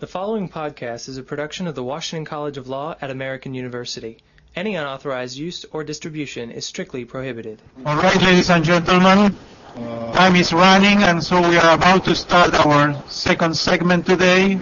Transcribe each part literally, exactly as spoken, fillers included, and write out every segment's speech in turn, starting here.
The following podcast is a production of the Washington College of Law at American University. Any unauthorized use or distribution is strictly prohibited. All right, ladies and gentlemen, time is running, and so we are about to start our second segment today.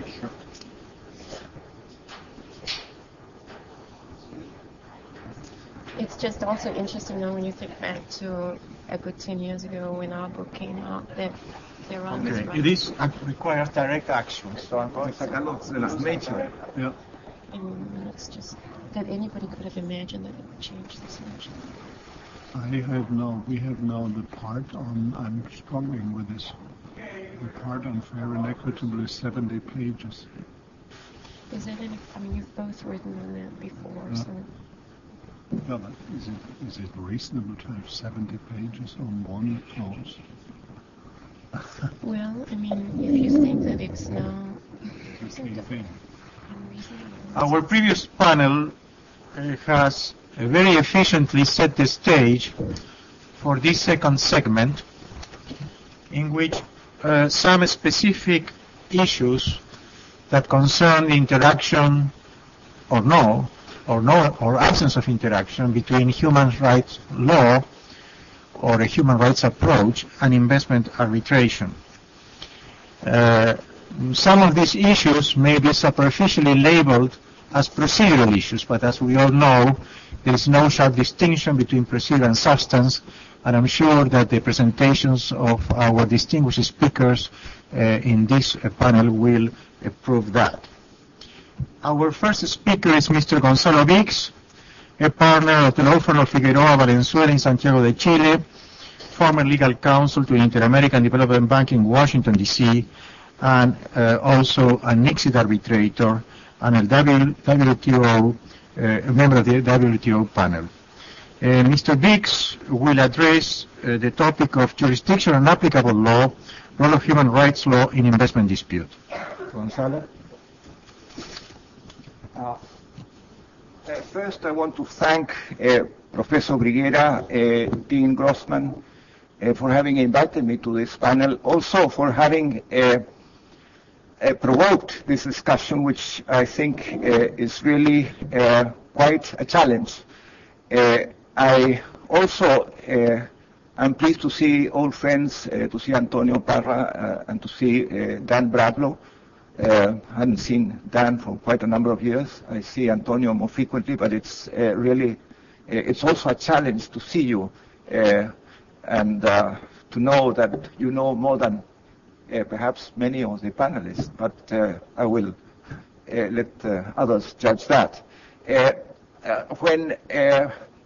It's just also interesting now when you think back to a good ten years ago when our book came out, that there are Okay, these it is uh, requires direct action, so I'm going to sacarlo de las mechas. Yeah. and it's just that anybody could have imagined that it would change this much. I have no, we have now the part on, I'm struggling with this. The part on fair and equitable is seventy pages. Is that any, I mean, you've both written on that before, Yeah. so Well, but is it, is it reasonable to have seventy pages on one clause? well, I mean, if you think that it's now That's the thing. unreasonable. Our previous panel uh, has uh, very efficiently set the stage for this second segment, in which uh, some specific issues that concern the interaction or no, or no, or absence of interaction between human rights law or a human rights approach and investment arbitration. Uh, some of these issues may be superficially labeled as procedural issues, but as we all know, there is no sharp distinction between procedure and substance, and I'm sure that the presentations of our distinguished speakers uh, in this uh, panel will uh, prove that. Our first speaker is Mister Gonzalo Vix, a partner at the law firm of Figueroa Valenzuela in Santiago de Chile, former legal counsel to the Inter-American Development Bank in Washington, D C, and uh, also an exit arbitrator and a W T O, uh, a member of the W T O panel. Uh, Mister Vix will address uh, the topic of jurisdiction and applicable law, role of human rights law in investment dispute. Gonzalo? Uh, uh, first, I want to thank uh, Professor Briguera, uh, Dean Grossman, uh, for having invited me to this panel, also for having uh, uh, provoked this discussion, which I think uh, is really uh, quite a challenge. Uh, I also uh, am pleased to see old friends, uh, to see Antonio Parra uh, and to see uh, Dan Bradlow. Uh, I hadn't seen Dan for quite a number of years. I see Antonio more frequently, but it's uh, really, uh, it's also a challenge to see you uh, and uh, to know that you know more than uh, perhaps many of the panelists, but uh, I will uh, let uh, others judge that. Uh, uh, when uh,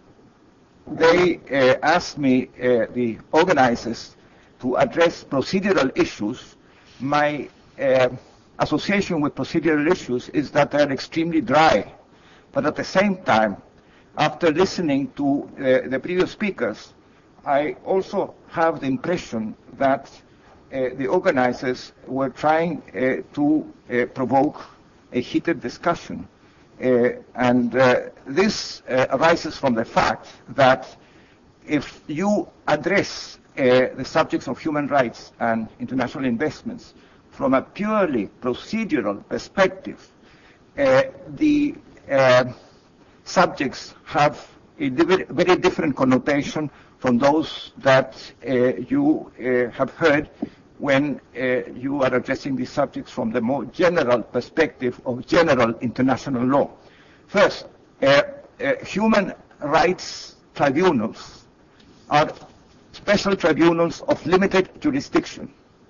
they uh, asked me, uh, the organizers, to address procedural issues, my uh, association with procedural issues is that they're extremely dry. But at the same time, after listening to uh, the previous speakers, I also have the impression that uh, the organizers were trying uh, to uh, provoke a heated discussion. Uh, and uh, this uh, arises from the fact that if you address uh, the subjects of human rights and international investments from a purely procedural perspective, uh, the uh, subjects have a div- very different connotation from those that uh, you uh, have heard when uh, you are addressing these subjects from the more general perspective of general international law. First, uh, uh, human rights tribunals are special tribunals of limited jurisdiction.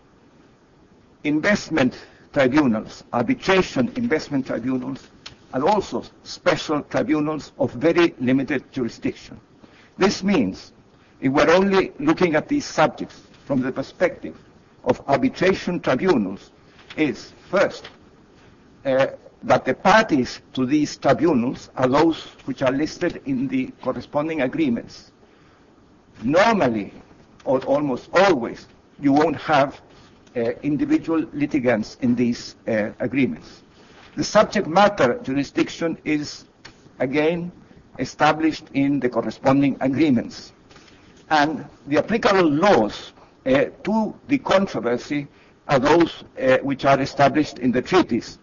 Investment tribunals, arbitration investment tribunals, are also special tribunals of very limited jurisdiction. This means if we're only looking at these subjects from the perspective of arbitration tribunals, is first uh, that the parties to these tribunals are those which are listed in the corresponding agreements. Normally, or almost always, you won't have Uh, individual litigants in these uh, agreements. The subject matter jurisdiction is, again, established in the corresponding agreements. And the applicable laws uh, to the controversy are those uh, which are established in the treaties.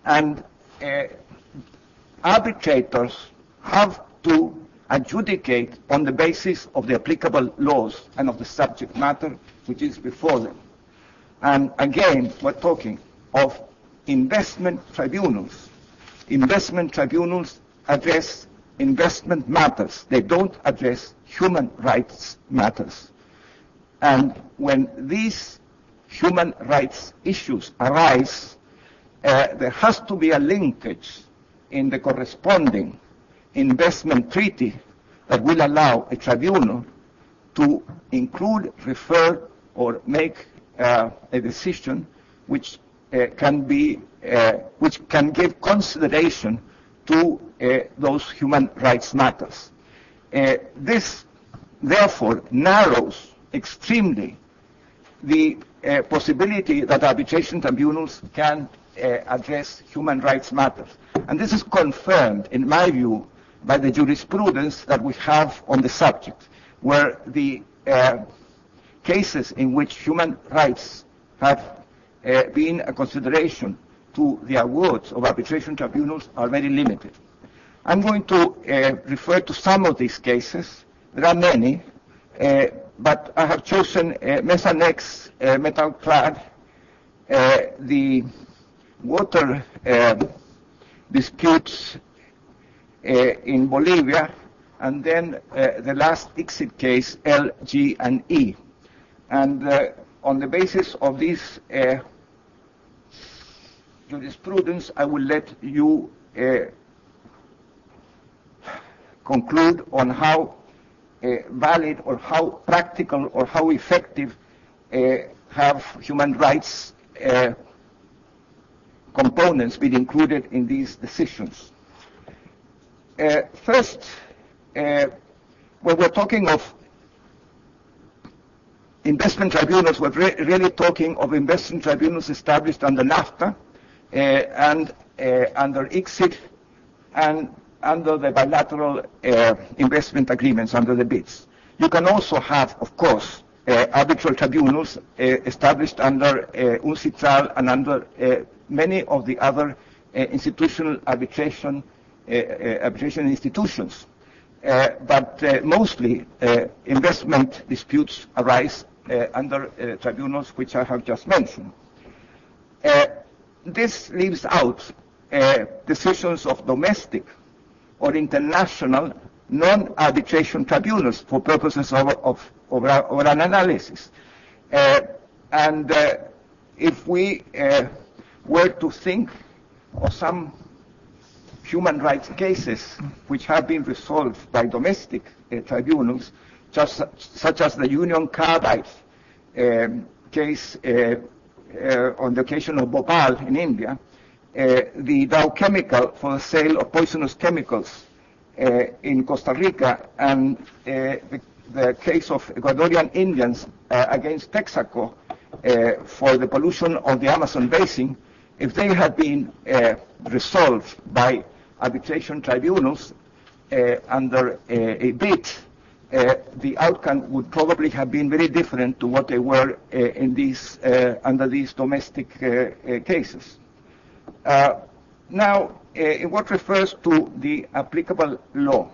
And uh, arbitrators have to adjudicate on the basis of the applicable laws and of the subject matter which is before them. And again, we're talking of investment tribunals. Investment tribunals address investment matters. They don't address human rights matters. And when these human rights issues arise, uh, there has to be a linkage in the corresponding investment treaty that will allow a tribunal to include, refer, or make uh, a decision which uh, can be, uh, which can give consideration to uh, those human rights matters. Uh, this, therefore, narrows extremely the uh, possibility that arbitration tribunals can uh, address human rights matters. And this is confirmed, in my view, by the jurisprudence that we have on the subject, where the uh, cases in which human rights have uh, been a consideration to the awards of arbitration tribunals are very limited. I'm going to uh, refer to some of these cases. There are many, uh, but I have chosen uh, Methanex, uh, Metal Clad, uh, the water uh, disputes uh, in Bolivia, and then uh, the last exit case, L, G, and E. And uh, on the basis of this uh, jurisprudence, I will let you uh, conclude on how uh, valid or how practical or how effective uh, have human rights uh, components been included in these decisions. Uh, first, uh, when we're talking of investment tribunals, we're re really talking of investment tribunals established under NAFTA uh, and uh, under I C S I D and under the bilateral uh, investment agreements, under the B I Ds. You can also have, of course, uh, arbitral tribunals uh, established under uh, UNCITRAL and under uh, many of the other uh, institutional arbitration, uh, uh, arbitration institutions. Uh, but uh, mostly uh, investment disputes arise uh, under uh, tribunals which I have just mentioned. Uh, this leaves out uh, decisions of domestic or international non-arbitration tribunals for purposes of, of, of, our, of an analysis. Uh, and uh, if we uh, were to think of some human rights cases which have been resolved by domestic uh, tribunals, just, such as the Union Carbide um, case uh, uh, on the occasion of Bhopal in India, uh, the Dow Chemical for the sale of poisonous chemicals uh, in Costa Rica, and uh, the, the case of Ecuadorian Indians uh, against Texaco uh, for the pollution of the Amazon basin, if they had been uh, resolved by arbitration tribunals uh, under uh, a B I D, uh, the outcome would probably have been very different to what they were uh, in these, uh, under these domestic uh, uh, cases. Uh, now, uh, in what refers to the applicable law,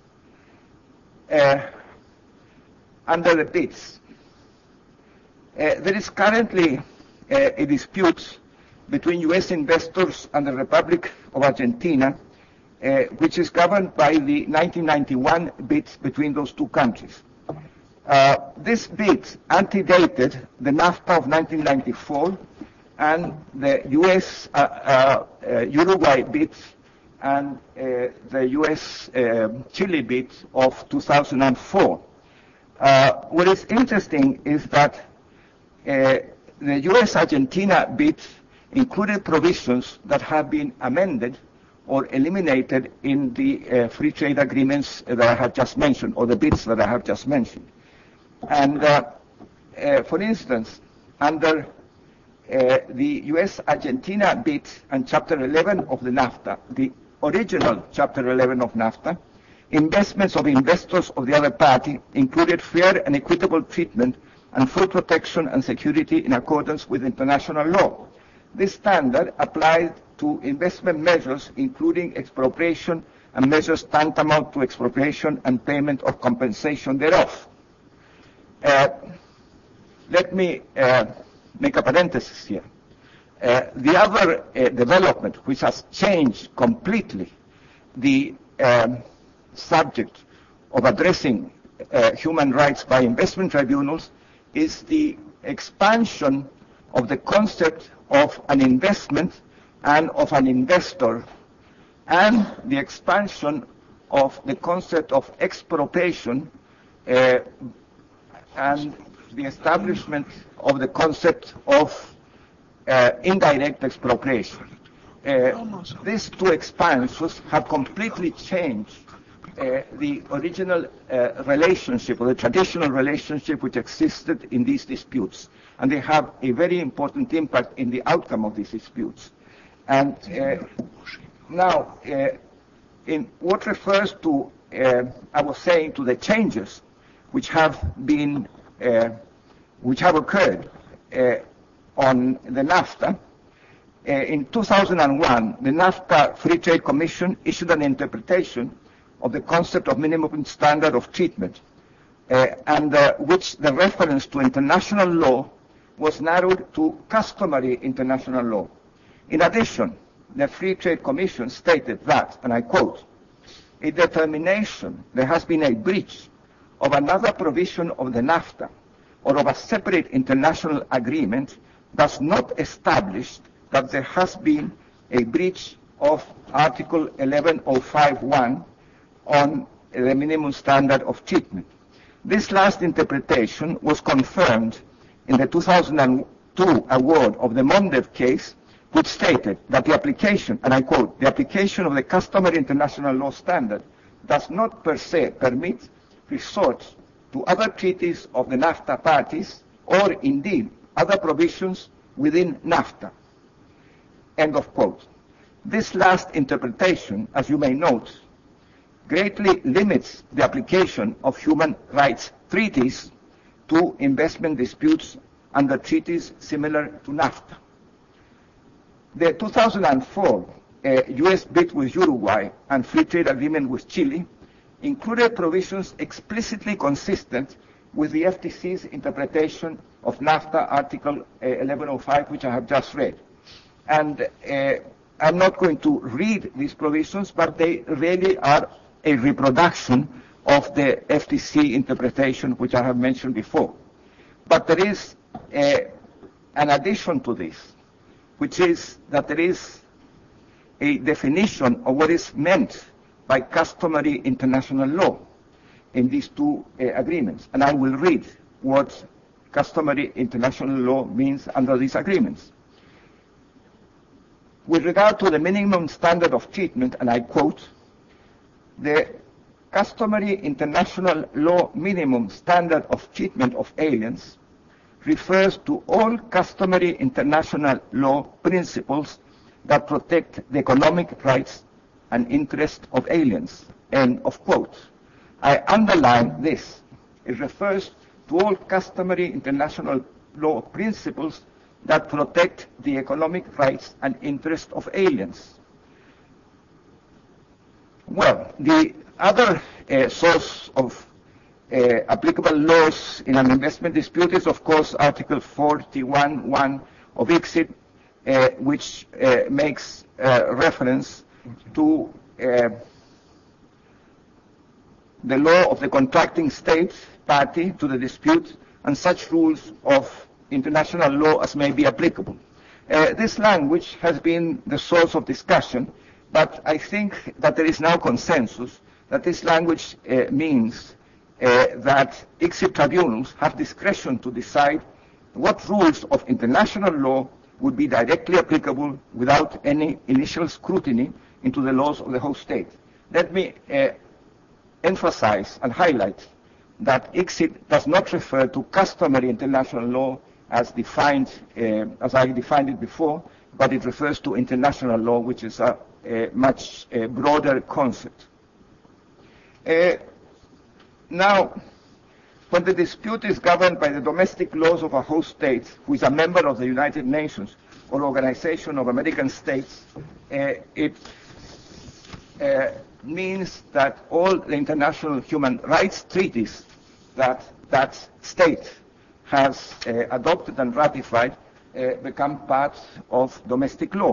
uh, under the B I Ds, uh, there is currently uh, a dispute between U S investors and the Republic of Argentina, uh, which is governed by the nineteen ninety-one B I D between those two countries. Uh, this B I D antedated the NAFTA of nineteen ninety-four and the U S uh, uh, uh, Uruguay B I D and uh, the U S uh, Chile B I D of two thousand four. Uh, what is interesting is that uh, the U S Argentina B I D included provisions that have been amended or eliminated in the uh, free trade agreements that I have just mentioned, or the B I Ds that I have just mentioned. And uh, uh, for instance, under uh, the U S Argentina B I D and Chapter eleven of the NAFTA, the original Chapter eleven of NAFTA, investments of investors of the other party included fair and equitable treatment and full protection and security in accordance with international law. This standard applied to investment measures, including expropriation and measures tantamount to expropriation and payment of compensation thereof. Uh, let me uh, make a parenthesis here. Uh, the other uh, development which has changed completely the um, subject of addressing uh, human rights by investment tribunals is the expansion of the concept of an investment and of an investor, and the expansion of the concept of expropriation uh, and the establishment of the concept of uh, indirect expropriation. Uh, these two expansions have completely changed uh, the original uh, relationship, or the traditional relationship which existed in these disputes. And they have a very important impact in the outcome of these disputes. And uh, now, uh, in what refers to, uh, I was saying, to the changes which have been, uh, which have occurred uh, on the NAFTA, uh, in two thousand one, the NAFTA Free Trade Commission issued an interpretation of the concept of minimum standard of treatment, uh, and uh, which the reference to international law was narrowed to customary international law. In addition, the Free Trade Commission stated that, and I quote, "A determination there has been a breach of another provision of the NAFTA or of a separate international agreement does not establish that there has been a breach of Article eleven oh five one on the minimum standard of treatment." This last interpretation was confirmed in the two thousand two award of the Mondev case, which stated that the application, and I quote, "the application of the customary international law standard does not per se permit resort to other treaties of the NAFTA parties or indeed other provisions within NAFTA." End of quote. This last interpretation, as you may note, greatly limits the application of human rights treaties to investment disputes under treaties similar to NAFTA. The two thousand four uh, U S bid with Uruguay and free trade agreement with Chile included provisions explicitly consistent with the F T C's interpretation of NAFTA Article uh, eleven oh five, which I have just read. And uh, I'm not going to read these provisions, but they really are a reproduction of the F T C interpretation, which I have mentioned before. But there is uh, an addition to this, which is that there is a definition of what is meant by customary international law in these two uh, agreements. And I will read what customary international law means under these agreements. With regard to the minimum standard of treatment, and I quote, "The customary international law minimum standard of treatment of aliens refers to all customary international law principles that protect the economic rights and interests of aliens." End of quote. I underline this. It refers to all customary international law principles that protect the economic rights and interests of aliens. Well, the other uh, source of uh, applicable laws in an investment dispute is, of course, Article forty-one point one of I C S I, uh, which uh, makes uh, reference to uh, the law of the contracting state party to the dispute and such rules of international law as may be applicable. Uh, this language has been the source of discussion, but I think that there is now consensus that this language uh, means uh, that I C S I tribunals have discretion to decide what rules of international law would be directly applicable without any initial scrutiny into the laws of the host state. Let me uh, emphasize and highlight that I C S I does not refer to customary international law as defined, uh, as I defined it before, but it refers to international law, which is a, a much uh, broader concept. Uh, now, when the dispute is governed by the domestic laws of a host state, who is a member of the United Nations, or Organization of American States, uh, it uh, means that all the international human rights treaties that that state has uh, adopted and ratified uh, become part of domestic law.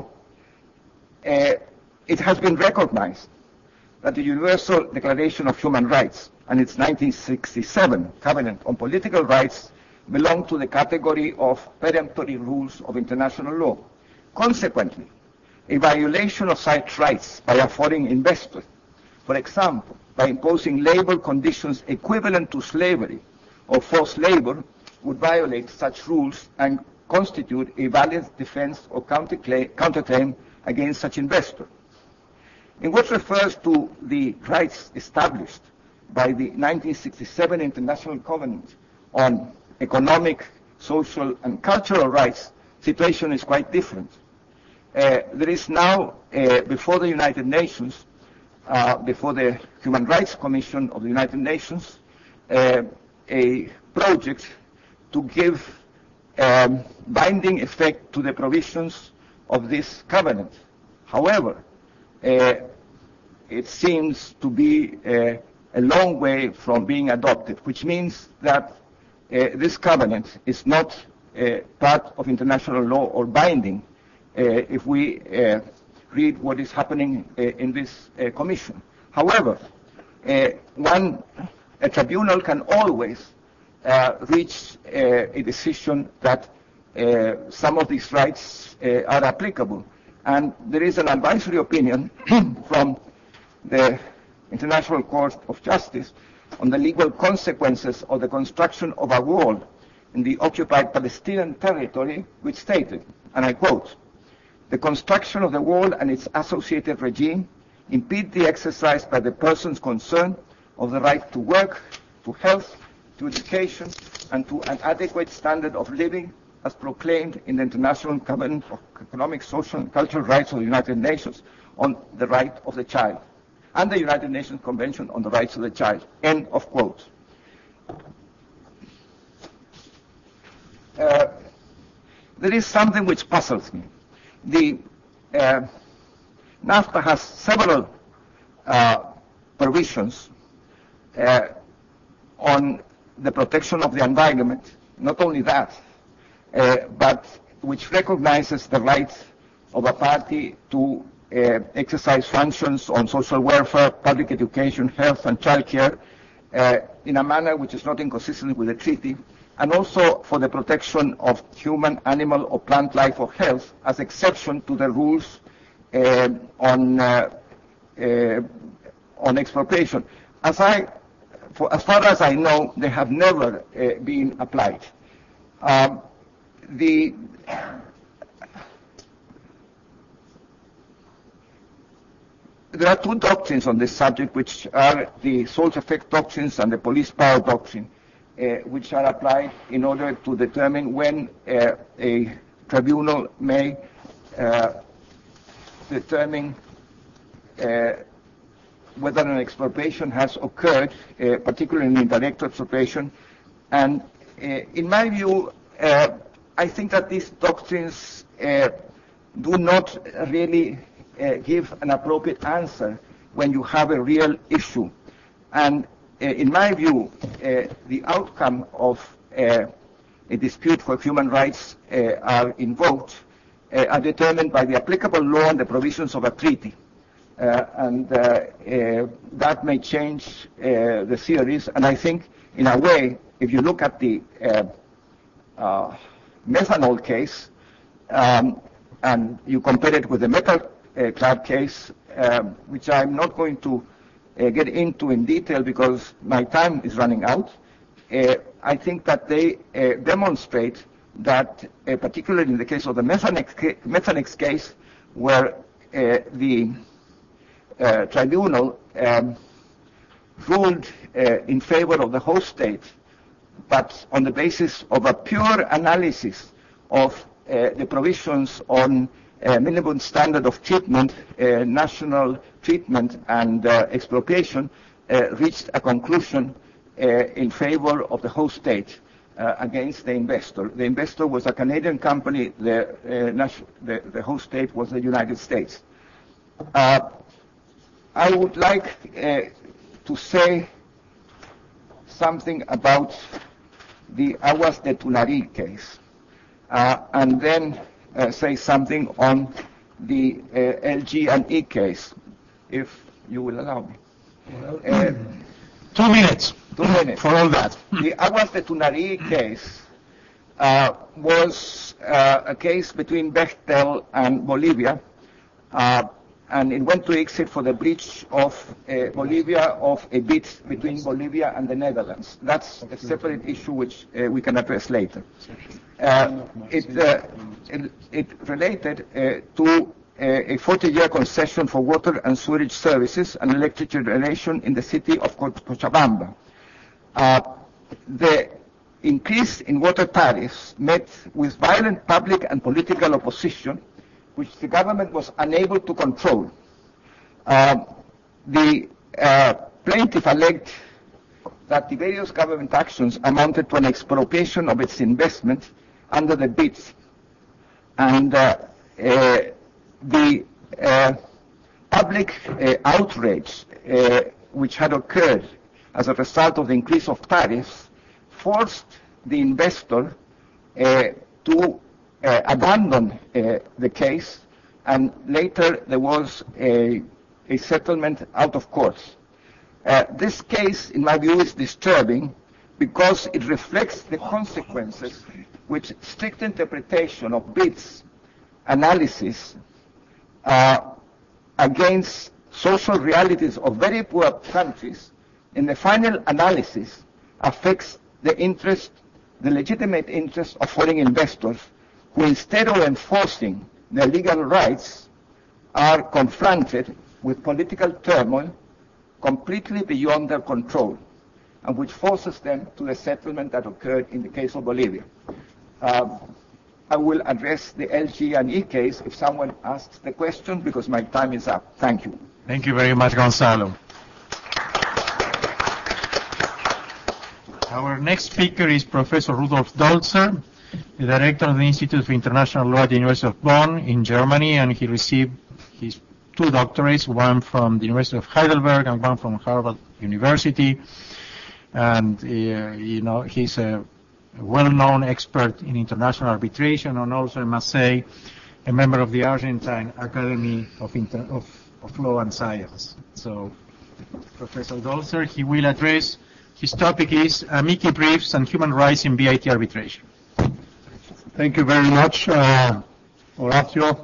Uh, it has been recognized that the Universal Declaration of Human Rights and its nineteen sixty-seven Covenant on Political Rights belong to the category of peremptory rules of international law. Consequently, a violation of such rights by a foreign investor, for example, by imposing labor conditions equivalent to slavery or forced labor, would violate such rules and constitute a valid defense or counterclaim against such investor. In what refers to the rights established by the nineteen sixty-seven International Covenant on Economic, Social, and Cultural Rights, situation is quite different. Uh, there is now, uh, before the United Nations, uh, before the Human Rights Commission of the United Nations, uh, a project to give um, binding effect to the provisions of this covenant. However, uh, it seems to be uh, a long way from being adopted, which means that uh, this covenant is not uh, part of international law or binding uh, if we uh, read what is happening uh, in this uh, commission. However, uh, one a tribunal can always uh, reach uh, a decision that uh, some of these rights uh, are applicable. And there is an advisory opinion from the International Court of Justice on the legal consequences of the construction of a wall in the occupied Palestinian territory, which stated, and I quote, "The construction of the wall and its associated regime impede the exercise by the persons concerned of the right to work, to health, to education, and to an adequate standard of living as proclaimed in the International Covenant of Economic, Social, and Cultural Rights of the United Nations on the right of the child, and the United Nations Convention on the Rights of the Child." End of quote. Uh, there is something which puzzles me. The uh, NAFTA has several uh, provisions uh, on the protection of the environment. Not only that, uh, but which recognizes the right of a party to uh, exercise functions on social welfare, public education, health, and child care uh, in a manner which is not inconsistent with the treaty, and also for the protection of human, animal, or plant life or health as exception to the rules uh, on uh, uh, on expropriation. As I, for, as far as I know, they have never uh, been applied. Um, the There are two doctrines on this subject, which are the salt effect doctrines and the police power doctrine, uh, which are applied in order to determine when uh, a tribunal may uh, determine uh, whether an expropriation has occurred, uh, particularly in indirect expropriation. And uh, in my view, uh, I think that these doctrines uh, do not really Uh, give an appropriate answer when you have a real issue. And uh, in my view, uh, the outcome of uh, a dispute for human rights uh, are invoked, uh, are determined by the applicable law and the provisions of a treaty. Uh, and uh, uh, that may change uh, the theories. And I think, in a way, if you look at the uh, uh, methanol case, um, and you compare it with the metal Uh, club case, um, which I'm not going to uh, get into in detail because my time is running out. Uh, I think that they uh, demonstrate that, uh, particularly in the case of the Methanex, ca Methanex case, where uh, the uh, tribunal um, ruled uh, in favor of the host state, but on the basis of a pure analysis of uh, the provisions on Uh, minimum standard of treatment, uh, national treatment, and uh, expropriation, uh, reached a conclusion uh, in favor of the host state. uh, against the investor. The investor was a Canadian company. The, uh, nation, the, the host state was the United States. Uh, I would like uh, to say something about the Aguas de Tunari case, uh, and then uh, say something on the uh, L G and E case, if you will allow me. Uh, Two minutes. Two minutes. For all that. The Aguas de Tunari case uh, was uh, a case between Bechtel and Bolivia, uh, and it went to I C S I D for the breach of uh, Bolivia of a bid between Bolivia and the Netherlands. That's a separate issue which uh, we can address later. Uh, it, uh, it, it related uh, to a forty-year concession for water and sewage services and electric generation in the city of Cochabamba. Uh, the increase in water tariffs met with violent public and political opposition, which the government was unable to control. Uh, the uh, plaintiff alleged that the various government actions amounted to an expropriation of its investment under the bids, and uh, uh, the uh, public uh, outrage uh, which had occurred as a result of the increase of tariffs forced the investor uh, to uh, abandon uh, the case, and later there was a, a settlement out of court. Uh, this case, in my view, is disturbing because it reflects the consequences which strict interpretation of bids analysis Uh, against social realities of very poor countries, in the final analysis affects the interest, the legitimate interest of foreign investors, who instead of enforcing their legal rights are confronted with political turmoil completely beyond their control, and which forces them to the settlement that occurred in the case of Bolivia. Uh, I will address the L G and E case if someone asks the question, because my time is up. Thank you. Thank you very much, Gonzalo. Our next speaker is Professor Rudolf Dolzer, the director of the Institute of International Law at the University of Bonn in Germany, and he received his two doctorates, one from the University of Heidelberg and one from Harvard University. And, uh, you know, he's a well-known expert in international arbitration, and also, I must say, a member of the Argentine Academy of, Inter of, of Law and Science. So, Professor Dolzer, he will address, his topic is amici briefs and human rights in B I T arbitration. Thank you very much, uh, Horacio.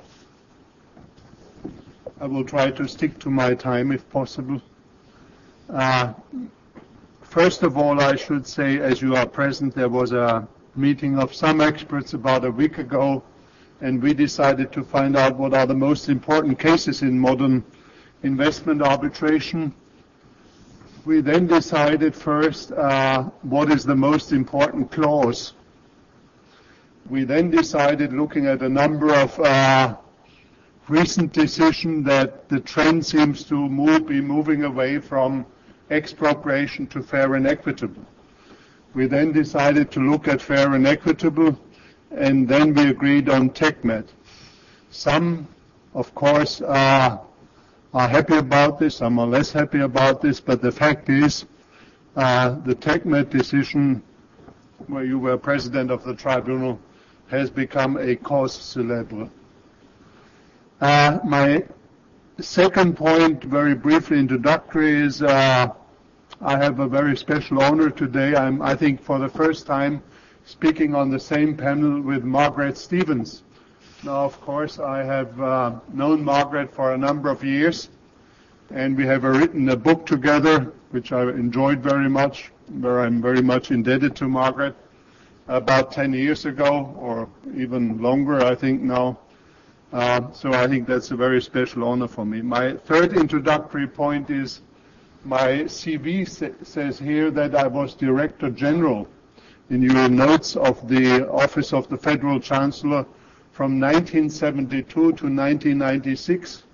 I will try to stick to my time if possible. Uh, First of all, I should say, as you are present, there was a meeting of some experts about a week ago, and we decided to find out what are the most important cases in modern investment arbitration. We then decided first uh, what is the most important clause. We then decided, looking at a number of uh, recent decisions, that the trend seems to move, be moving away from expropriation to fair and equitable. We then decided to look at fair and equitable, and then we agreed on TECMED. Some, of course, uh, are happy about this, some are less happy about this, but the fact is uh, the TECMED decision, where you were president of the tribunal, has become a cause célèbre. Uh, my second point, very briefly introductory, is uh, I have a very special honor today. I'm, I think, for the first time speaking on the same panel with Margaret Stevens. Now, of course, I have uh, known Margaret for a number of years, and we have uh, written a book together, which I enjoyed very much, where I'm very much indebted to Margaret, about ten years ago, or even longer, I think now. Uh, so I think that's a very special honor for me. My third introductory point is my C V sa says here that I was Director General in your notes of the Office of the Federal Chancellor from nineteen seventy-two to nineteen ninety-six.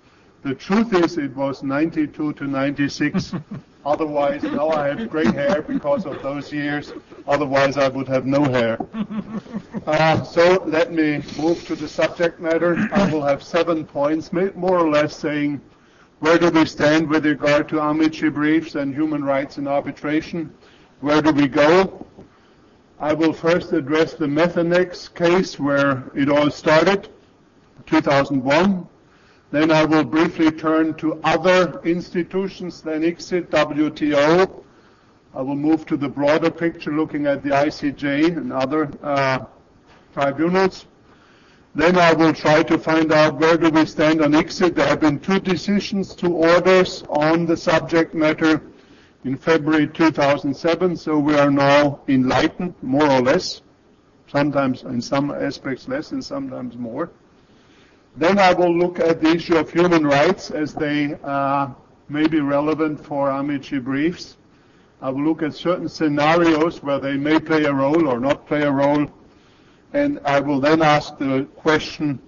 The truth is it was ninety-two to ninety-six. Otherwise, now I have gray hair because of those years. Otherwise, I would have no hair. Uh, so let me move to the subject matter. I will have seven points, more or less saying where do we stand with regard to Amici briefs and human rights in arbitration? Where do we go? I will first address the Methanex case where it all started, two thousand one. Then I will briefly turn to other institutions than I C S I D, W T O. I will move to the broader picture looking at the I C J and other uh, tribunals. Then I will try to find out where do we stand on I C S I D. There have been two decisions, two orders on the subject matter in February two thousand seven, so we are now enlightened, more or less, sometimes in some aspects less and sometimes more. Then I will look at the issue of human rights as they uh, may be relevant for Amici briefs. I will look at certain scenarios where they may play a role or not play a role. And I will then ask the question,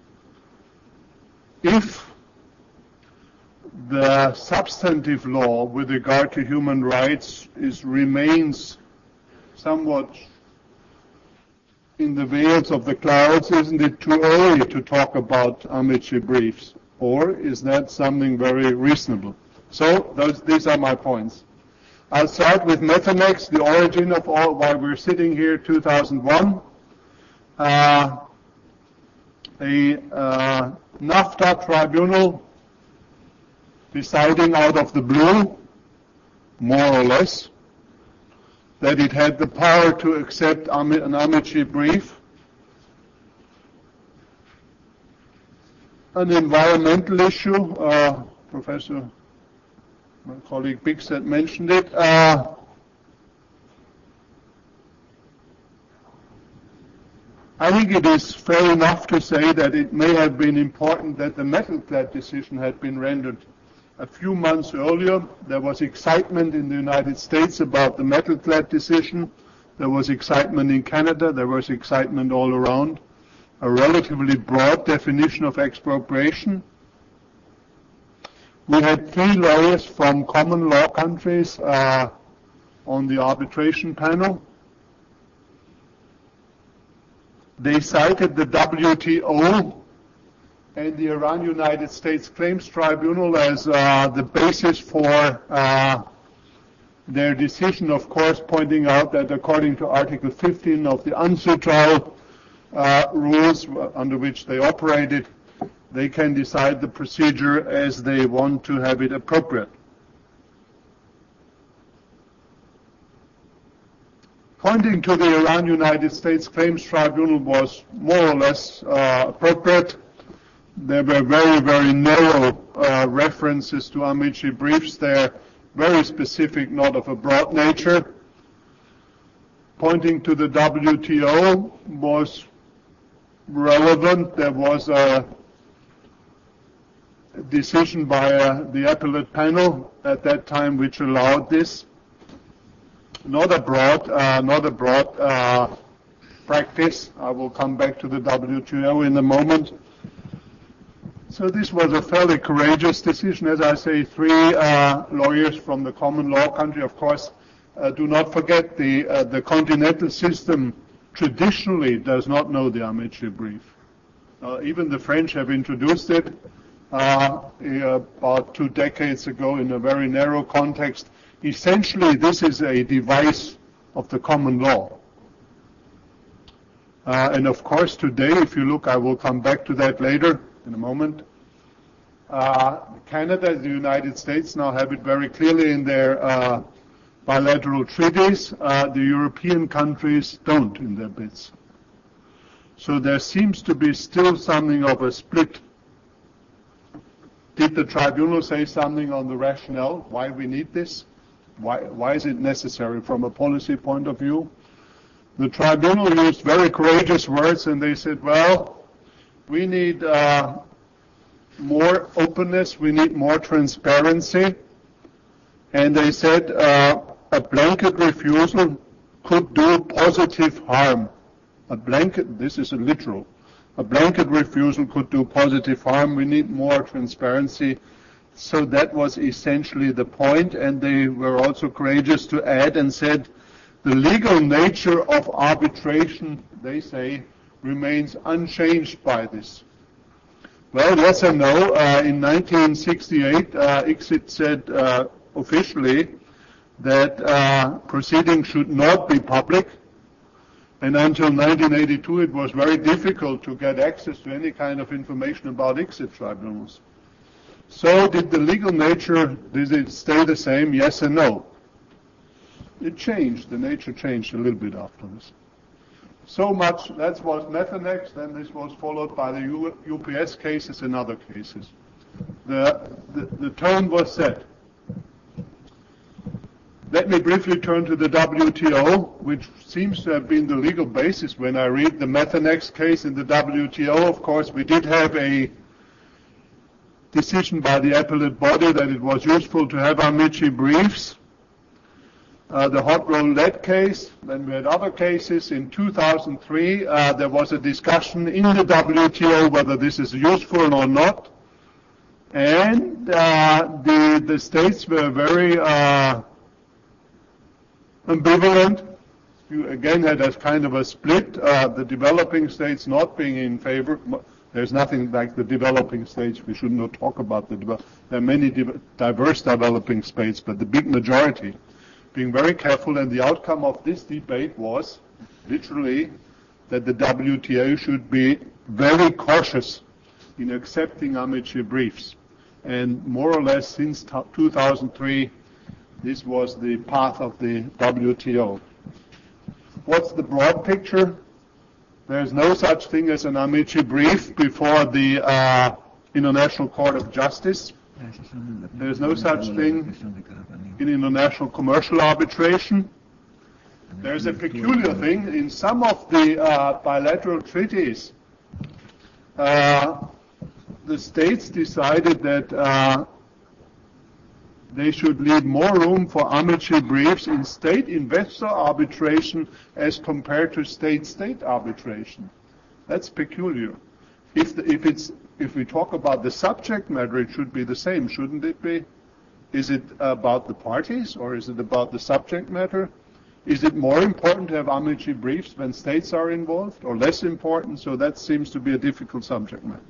if the substantive law with regard to human rights is, remains somewhat in the veils of the clouds, isn't it too early to talk about Amici briefs? Or is that something very reasonable? So those, these are my points. I'll start with Methanex, the origin of all, why we're sitting here, two thousand one. Uh, a uh, NAFTA tribunal deciding out of the blue, more or less, that it had the power to accept an Amici brief. An environmental issue, uh, Professor, my colleague Bix had mentioned it. Uh, I think it is fair enough to say that it may have been important that the metal-clad decision had been rendered a few months earlier. There was excitement in the United States about the metal-clad decision. There was excitement in Canada. There was excitement all around. A relatively broad definition of expropriation. We had three lawyers from common law countries uh, on the arbitration panel. They cited the W T O and the Iran-United States Claims Tribunal as uh, the basis for uh, their decision, of course, pointing out that according to Article fifteen of the UNCITRAL uh, rules under which they operated, they can decide the procedure as they want to have it appropriate. Pointing to the Iran-United States Claims Tribunal was more or less uh, appropriate. There were very, very narrow uh, references to Amici briefs there, very specific, not of a broad nature. Pointing to the W T O was relevant. There was a decision by uh, the appellate panel at that time which allowed this. Not a broad, uh, not a broad uh, practice. I will come back to the W T O in a moment. So this was a fairly courageous decision. As I say, three uh, lawyers from the common law country. Of course, uh, do not forget the uh, the continental system traditionally does not know the Amici brief. Uh, even the French have introduced it uh, about two decades ago in a very narrow context. Essentially, this is a device of the common law. Uh, and of course, today, if you look, I will come back to that later in a moment. Uh, Canada and the United States now have it very clearly in their uh, bilateral treaties. Uh, the European countries don't in their bids. So there seems to be still something of a split. Did the tribunal say something on the rationale, why we need this? Why, why is it necessary from a policy point of view? The tribunal used very courageous words, and they said, well, we need uh, more openness, we need more transparency. And they said uh, a blanket refusal could do positive harm. A blanket, this is a literal, a blanket refusal could do positive harm. We need more transparency. So that was essentially the point, and they were also courageous to add and said the legal nature of arbitration, they say, remains unchanged by this. Well, yes and no. Uh, in nineteen sixty-eight, uh, ICSID said uh, officially that uh, proceedings should not be public, and until nineteen eighty-two it was very difficult to get access to any kind of information about ICSID tribunals. So did the legal nature, did it stay the same? Yes and no. It changed. The nature changed a little bit after this. So much, that was Methanex, then this was followed by the U, UPS cases and other cases. The, the, the tone was set. Let me briefly turn to the W T O, which seems to have been the legal basis when I read the Methanex case in the W T O. Of course, we did have a decision by the appellate body that it was useful to have amici briefs. Uh, the hot roulette case, then we had other cases. In two thousand three, uh, there was a discussion in the W T O whether this is useful or not. And uh, the, the states were very uh, ambivalent. You again had a kind of a split, uh, the developing states not being in favor. There's nothing like the developing states. We should not talk about the develop. There are many de- diverse developing states, but the big majority being very careful. And the outcome of this debate was literally that the W T O should be very cautious in accepting amici briefs. And more or less since two thousand three, this was the path of the W T O. What's the broad picture? There's no such thing as an amici brief before the uh, International Court of Justice. There's no such thing in international commercial arbitration. There's a peculiar thing in some of the uh, bilateral treaties. Uh, the states decided that uh, they should leave more room for amici briefs in state investor arbitration as compared to state-state arbitration. That's peculiar. If, the, if, it's, if we talk about the subject matter, it should be the same, shouldn't it be? Is it about the parties or is it about the subject matter? Is it more important to have amici briefs when states are involved or less important? So that seems to be a difficult subject matter.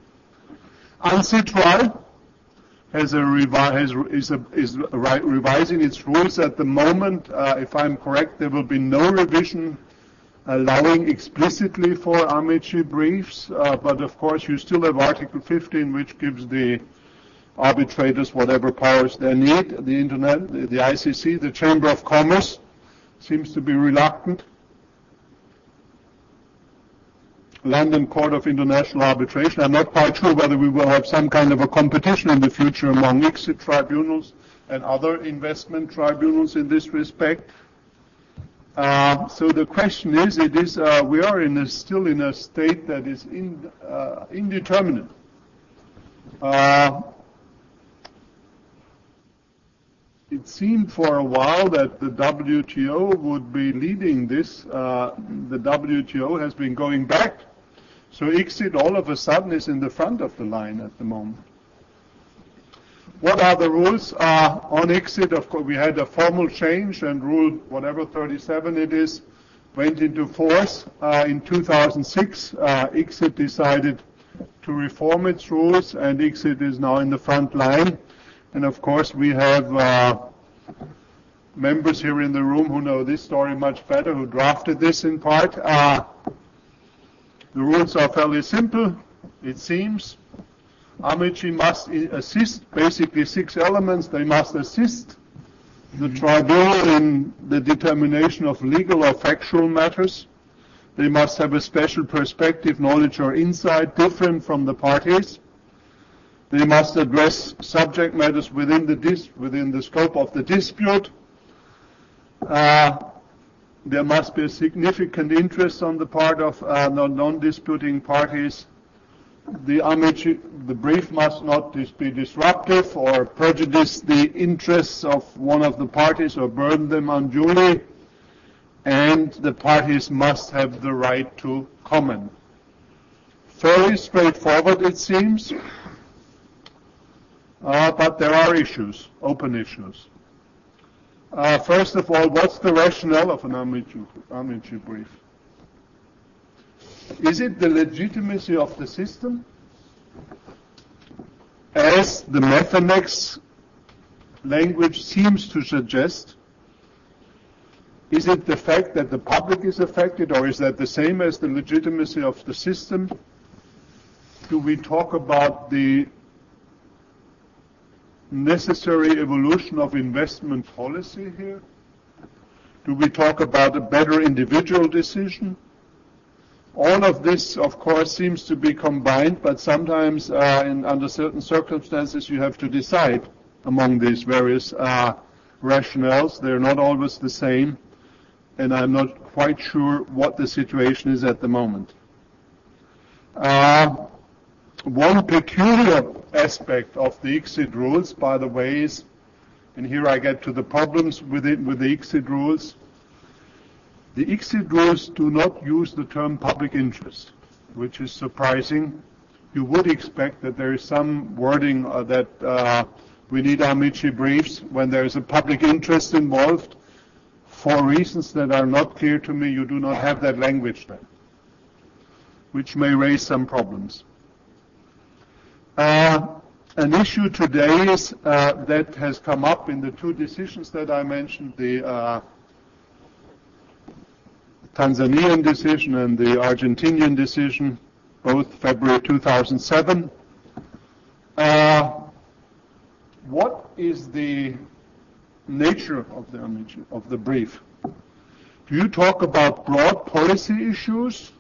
UNCITRAL has a revi- has, is, a, is a revising its rules at the moment. Uh, if I'm correct, there will be no revision allowing explicitly for amici briefs, uh, but of course you still have Article fifteen, which gives the arbitrators whatever powers they need. The Internet, the, the I C C, the Chamber of Commerce seems to be reluctant. London Court of International Arbitration. I'm not quite sure whether we will have some kind of a competition in the future among ICSID tribunals and other investment tribunals in this respect. Uh, so the question is, it is uh, we are in a, still in a state that is in, uh, indeterminate. Uh, it seemed for a while that the W T O would be leading this. Uh, the W T O has been going back. So ICSID all of a sudden is in the front of the line at the moment. What are the rules uh, on ICSID? Of course, we had a formal change, and rule whatever thirty-seven it is went into force uh, in two thousand six. Uh, ICSID decided to reform its rules, and ICSID is now in the front line. And of course, we have uh, members here in the room who know this story much better, who drafted this in part. Uh, The rules are fairly simple, it seems. Amici must assist, basically six elements. They must assist the tribunal in the determination of legal or factual matters. They must have a special perspective, knowledge, or insight different from the parties. They must address subject matters within the, dis- within the scope of the dispute. Uh, There must be a significant interest on the part of uh, non-disputing parties. The, amici, the brief must not dis- be disruptive or prejudice the interests of one of the parties or burden them unduly. And the parties must have the right to comment. Fairly straightforward, it seems. Uh, but there are issues, open issues. Uh, first of all, what's the rationale of an Amici, Amici brief? Is it the legitimacy of the system, as the Methanex language seems to suggest? Is it the fact that the public is affected, or is that the same as the legitimacy of the system? Do we talk about the necessary evolution of investment policy here? Do we talk about a better individual decision? All of this, of course, seems to be combined, but sometimes uh, in, under certain circumstances you have to decide among these various uh, rationales. They're not always the same, and I'm not quite sure what the situation is at the moment. Uh, one peculiar aspect of the I C S I D rules, by the way, is, and here I get to the problems with it, with the I C S I D rules, the I C S I D rules do not use the term public interest, which is surprising. You would expect that there is some wording uh, that uh, we need Amici briefs when there is a public interest involved. For reasons that are not clear to me, you do not have that language then, which may raise some problems. Uh, an issue today is uh, that has come up in the two decisions that I mentioned, the uh, Tanzanian decision and the Argentinian decision, both February two thousand seven. Uh, what is the nature of the of the brief? Do you talk about broad policy issues,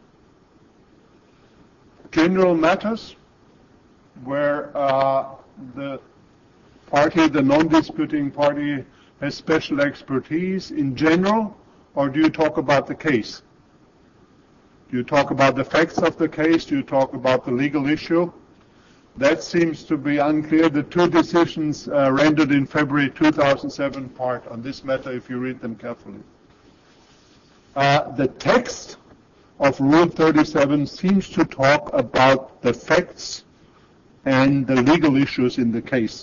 general matters, where uh, the party, the non-disputing party, has special expertise in general, or do you talk about the case? Do you talk about the facts of the case? Do you talk about the legal issue? That seems to be unclear. The two decisions uh, rendered in February two thousand seven part on this matter, if you read them carefully. Uh, the text of Rule thirty-seven seems to talk about the facts and the legal issues in the case.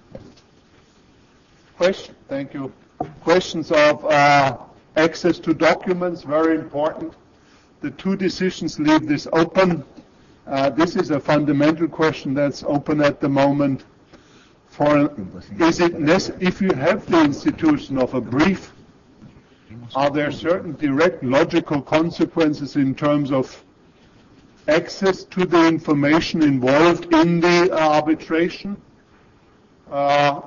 Question? Thank you. Questions of uh, access to documents, very important. The two decisions leave this open. Uh, this is a fundamental question that's open at the moment. For is it nece- if you have the institution of a brief, are there certain direct logical consequences in terms of access to the information involved in the uh, arbitration? Uh,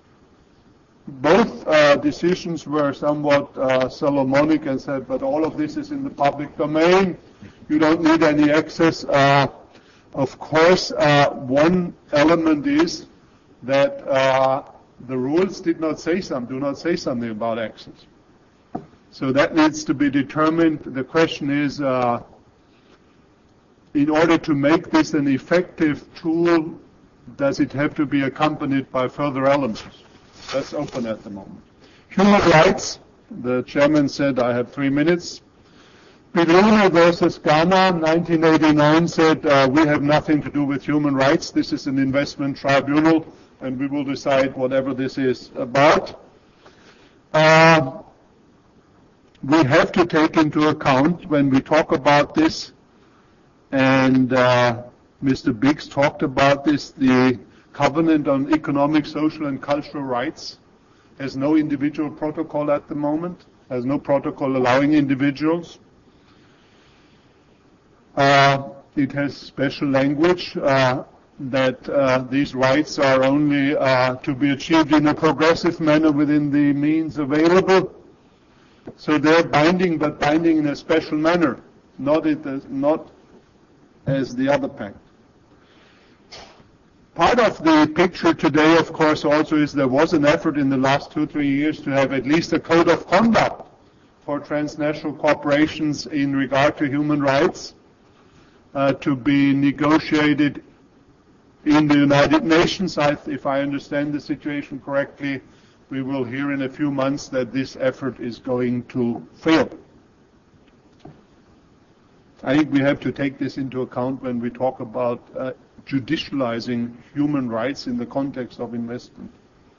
both uh, decisions were somewhat uh, Solomonic and said, but all of this is in the public domain. You don't need any access. Uh, of course, uh, one element is that uh, the rules did not say some, do not say something about access. So that needs to be determined. The question is, uh, in order to make this an effective tool, does it have to be accompanied by further elements? That's open at the moment. Human rights. The chairman said, I have three minutes. Piloni versus Ghana, nineteen eighty-nine, said uh, we have nothing to do with human rights. This is an investment tribunal, and we will decide whatever this is about. Uh, we have to take into account when we talk about this, and uh, Mister Biggs talked about this, the Covenant on Economic, Social, and Cultural Rights has no individual protocol at the moment, has no protocol allowing individuals. Uh, it has special language uh, that uh, these rights are only uh, to be achieved in a progressive manner within the means available. So they're binding, but binding in a special manner, not, it as, not as the other pact. Part of the picture today, of course, also is there was an effort in the last two, three years to have at least a code of conduct for transnational corporations in regard to human rights. Uh, to be negotiated in the United Nations. I, if I understand the situation correctly, we will hear in a few months that this effort is going to fail. I think we have to take this into account when we talk about uh, judicializing human rights in the context of investment.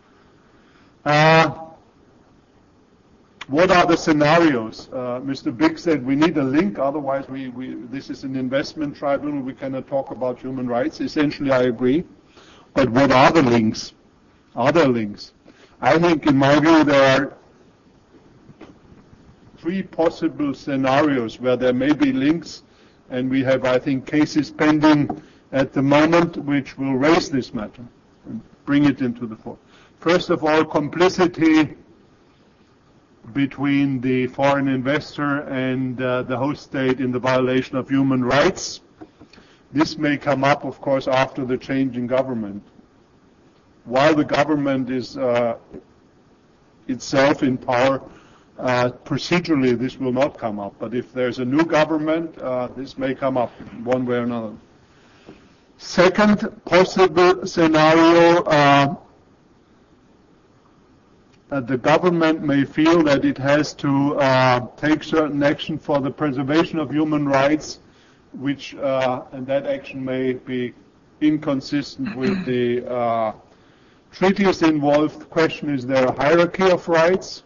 Uh, what are the scenarios? Uh, Mister Big said we need a link, otherwise we, we, this is an investment tribunal, we cannot talk about human rights. Essentially, I agree. But what are the links? Are there links? I think, in my view, there are three possible scenarios where there may be links, and we have, I think, cases pending at the moment which will raise this matter and bring it into the fore. First of all, complicity between the foreign investor and uh, the host state in the violation of human rights. This may come up, of course, after the change in government. While the government is uh, itself in power, uh, procedurally this will not come up. But if there's a new government, uh, this may come up one way or another. Second possible scenario, uh, uh, the government may feel that it has to uh, take certain action for the preservation of human rights, which uh, and that action may be inconsistent with the uh, treaties involved. The question, is there a hierarchy of rights?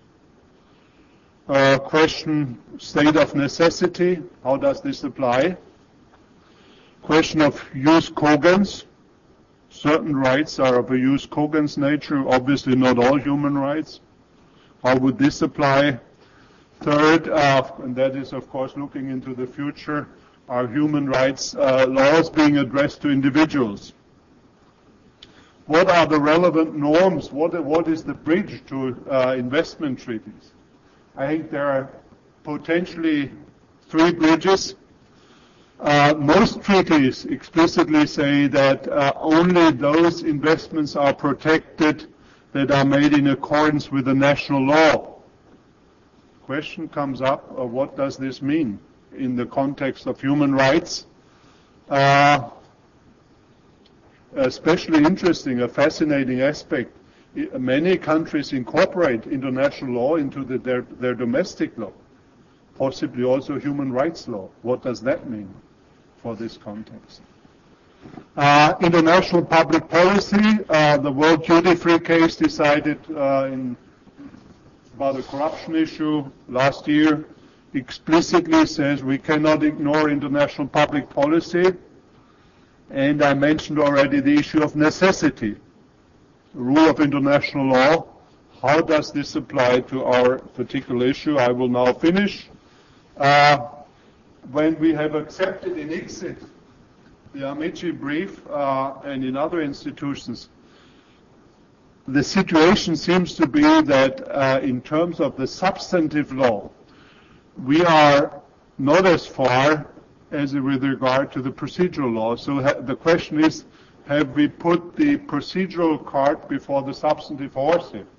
Uh, question, state of necessity, how does this apply? Question of jus cogens. Certain rights are of a jus cogens nature, obviously not all human rights. How would this apply? Third, uh, and that is of course looking into the future, are human rights uh, laws being addressed to individuals? What are the relevant norms? What, what is the bridge to uh, investment treaties? I think there are potentially three bridges. Uh, most treaties explicitly say that uh, only those investments are protected that are made in accordance with the national law. Question comes up, uh, what does this mean in the context of human rights? Uh, especially interesting, a fascinating aspect. Many countries incorporate international law into the, their, their domestic law, possibly also human rights law. What does that mean for this context? Uh, international public policy, uh, the World Duty Free case decided uh, in, about a corruption issue last year explicitly says we cannot ignore international public policy. And I mentioned already the issue of necessity, the rule of international law. How does this apply to our particular issue? I will now finish. Uh, when we have accepted in ICSID the Amici brief uh, and in other institutions, the situation seems to be that uh, in terms of the substantive law, we are not as far as with regard to the procedural law. So ha- the question is, have we put the procedural cart before the substantive horse here?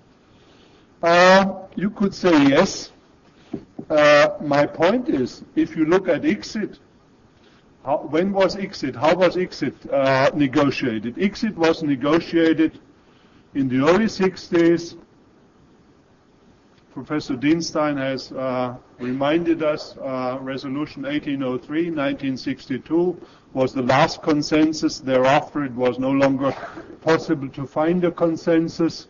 Uh, you could say yes. Uh, my point is, if you look at ICSID, how, when was ICSID? How was ICSID uh, negotiated? ICSID was negotiated in the early sixties. Professor Dienstein has uh, reminded us, uh, Resolution eighteen oh three, nineteen sixty-two, was the last consensus. Thereafter, it was no longer possible to find a consensus.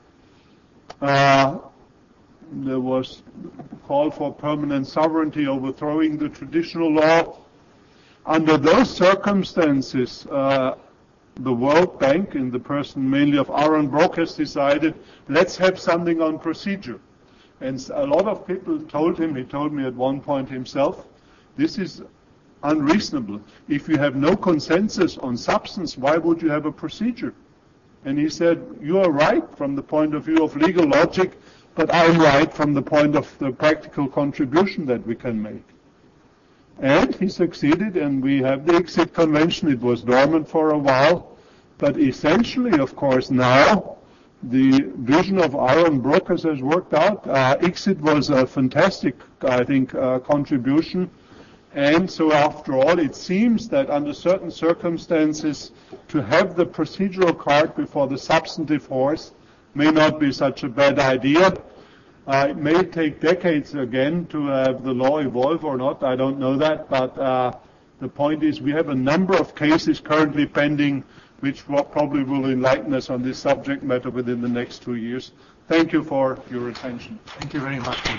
Uh, there was call for permanent sovereignty overthrowing the traditional law. Under those circumstances, uh, the World Bank, in the person mainly of Aaron Brock, has decided, let's have something on procedure. And a lot of people told him, he told me at one point himself, this is unreasonable. If you have no consensus on substance, why would you have a procedure? And he said, you are right from the point of view of legal logic, but I'm right from the point of the practical contribution that we can make. And he succeeded, and we have the ICSID convention. It was dormant for a while, but essentially, of course, now the vision of Aaron Brock has worked out. Uh, ICSID was a fantastic, I think, uh, contribution. And so after all, it seems that under certain circumstances, to have the procedural cart before the substantive horse may not be such a bad idea. Uh, it may take decades again to have the law evolve or not. I don't know that. But uh, The point is we have a number of cases currently pending which will probably will enlighten us on this subject matter within the next two years. Thank you for your attention. Thank you very much.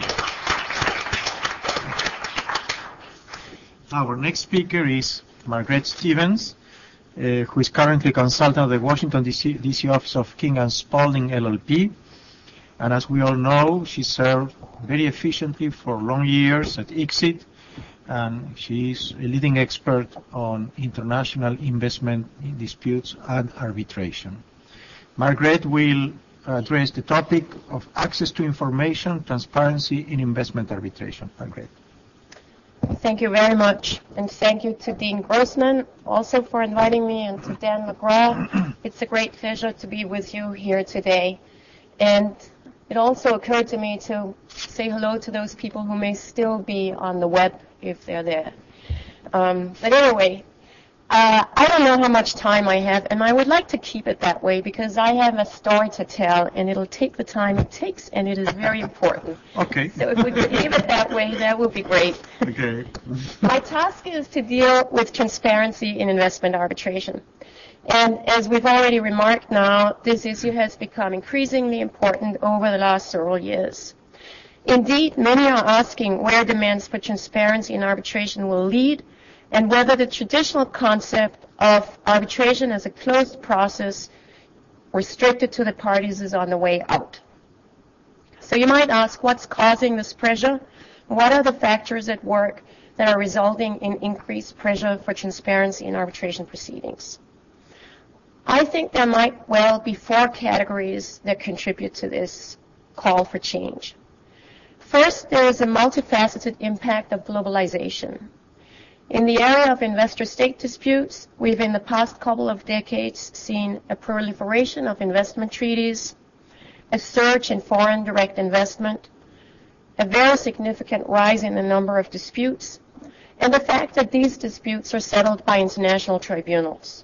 Our next speaker is Margaret Stevens, uh, who is currently consultant of the Washington, D C, D C office of King and Spalding, L L P. And as we all know, she served very efficiently for long years at I C S I D, and she is a leading expert on international investment disputes and arbitration. Margaret will address the topic of access to information, transparency in investment arbitration. Margaret. Thank you very much, and thank you to Dean Grossman also for inviting me, and to Dan McGraw. It's a great pleasure to be with you here today. And it also occurred to me to say hello to those people who may still be on the web if they're there. Um, but anyway, uh, I don't know how much time I have, and I would like to keep it that way because I have a story to tell, and it'll take the time it takes, and it is very important. Okay. So if we could leave it that way, that would be great. Okay. My task is to deal with transparency in investment arbitration. And as we've already remarked now, this issue has become increasingly important over the last several years. Indeed, many are asking where demands for transparency in arbitration will lead, and whether the traditional concept of arbitration as a closed process restricted to the parties is on the way out. So you might ask, what's causing this pressure? What are the factors at work that are resulting in increased pressure for transparency in arbitration proceedings? I think there might well be four categories that contribute to this call for change. First, there is a multifaceted impact of globalization. In the area of investor-state disputes, we've in the past couple of decades seen a proliferation of investment treaties, a surge in foreign direct investment, a very significant rise in the number of disputes, and the fact that these disputes are settled by international tribunals.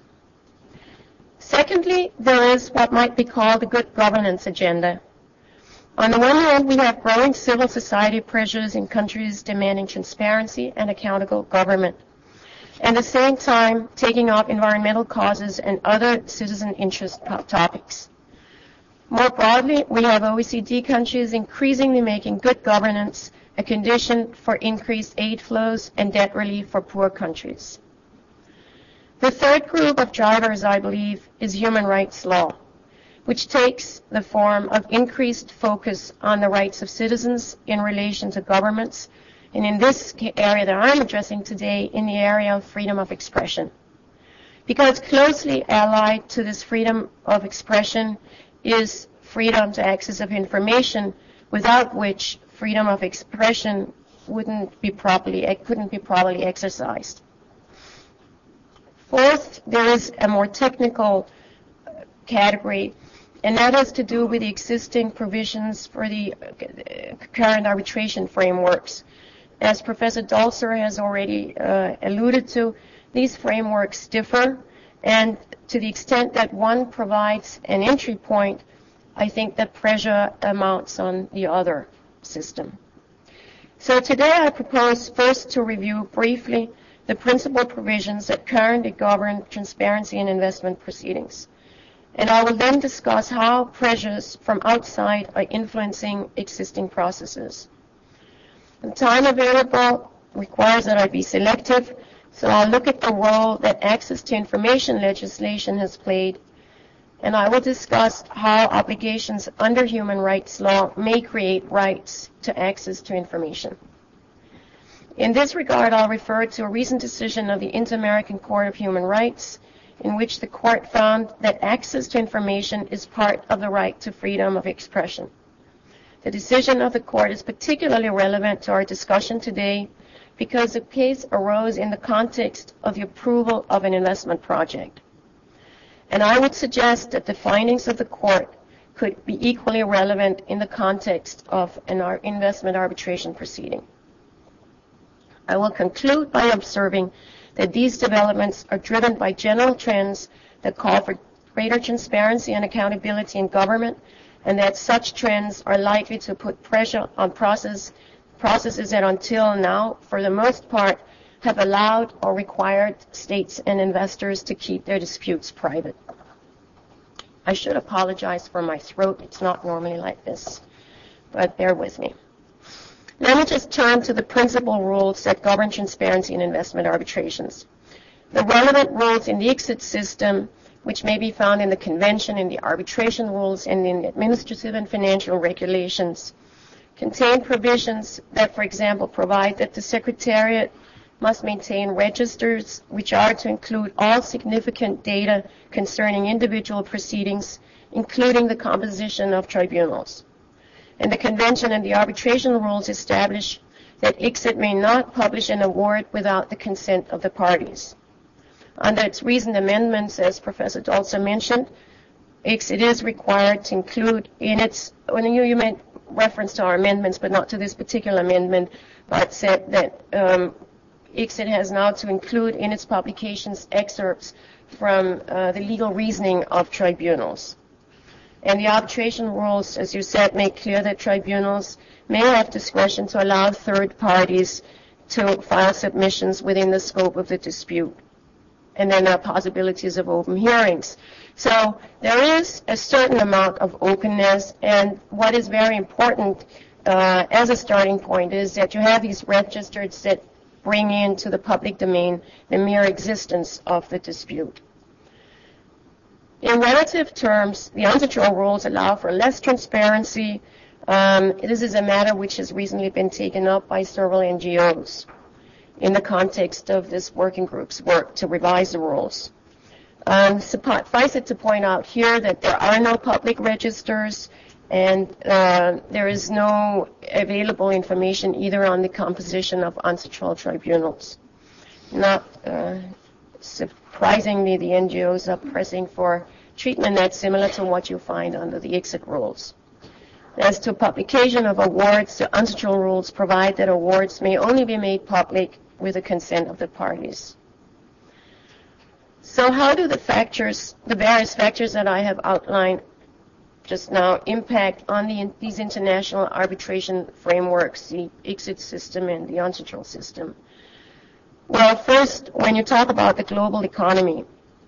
Secondly, there is what might be called the good governance agenda. On the one hand, we have growing civil society pressures in countries demanding transparency and accountable government, and at the same time taking up environmental causes and other citizen interest topics. More broadly, we have O E C D countries increasingly making good governance a condition for increased aid flows and debt relief for poor countries. The third group of drivers, I believe, is human rights law, which takes the form of increased focus on the rights of citizens in relation to governments, and in this area that I'm addressing today, in the area of freedom of expression. Because closely allied to this freedom of expression is freedom to access of information, without which freedom of expression wouldn't be properly, couldn't be properly exercised. Fourth, there is a more technical category, and that has to do with the existing provisions for the current arbitration frameworks. As Professor Dalser has already uh, alluded to, these frameworks differ, and to the extent that one provides an entry point, I think that pressure amounts on the other system. So today I propose first to review briefly the principal provisions that currently govern transparency in investment proceedings. And I will then discuss how pressures from outside are influencing existing processes. The time available requires that I be selective, so I'll look at the role that access to information legislation has played, and I will discuss how obligations under human rights law may create rights to access to information. In this regard, I'll refer to a recent decision of the Inter-American Court of Human Rights, in which the court found that access to information is part of the right to freedom of expression. The decision of the court is particularly relevant to our discussion today because the case arose in the context of the approval of an investment project. And I would suggest that the findings of the court could be equally relevant in the context of an investment arbitration proceeding. I will conclude by observing that these developments are driven by general trends that call for greater transparency and accountability in government, and that such trends are likely to put pressure on process, processes that until now, for the most part, have allowed or required states and investors to keep their disputes private. I should apologize for my throat. It's not normally like this, but bear with me. Let me just turn to the principal rules that govern transparency in investment arbitrations. The relevant rules in the ICSID system, which may be found in the convention, in the arbitration rules, and in the administrative and financial regulations, contain provisions that, for example, provide that the Secretariat must maintain registers which are to include all significant data concerning individual proceedings, including the composition of tribunals. And the convention and the arbitration rules establish that ICSID may not publish an award without the consent of the parties. Under its recent amendments, as Professor Dolzer mentioned, ICSID is required to include in its, when you, you made reference to our amendments, but not to this particular amendment, but said that um, ICSID has now to include in its publications excerpts from uh, the legal reasoning of tribunals. And the arbitration rules, as you said, make clear that tribunals may have discretion to allow third parties to file submissions within the scope of the dispute. And then there are possibilities of open hearings. So there is a certain amount of openness, and what is very important uh, as a starting point is that you have these registers that bring into the public domain the mere existence of the dispute. In relative terms, the UNCITRAL rules allow for less transparency. Um, this is a matter which has recently been taken up by several N G Os in the context of this working group's work to revise the rules. Um, suffice it to point out here that there are no public registers, and uh, there is no available information either on the composition of UNCITRAL tribunals. Not uh, surprisingly, the N G Os are pressing for treatment that's similar to what you find under the ICSID rules. As to publication of awards, the UNCITRAL rules provide that awards may only be made public with the consent of the parties. So how do the factors, the various factors that I have outlined just now, impact on the, these international arbitration frameworks, the ICSID system and the UNCITRAL system? Well, first, when you talk about the global economy,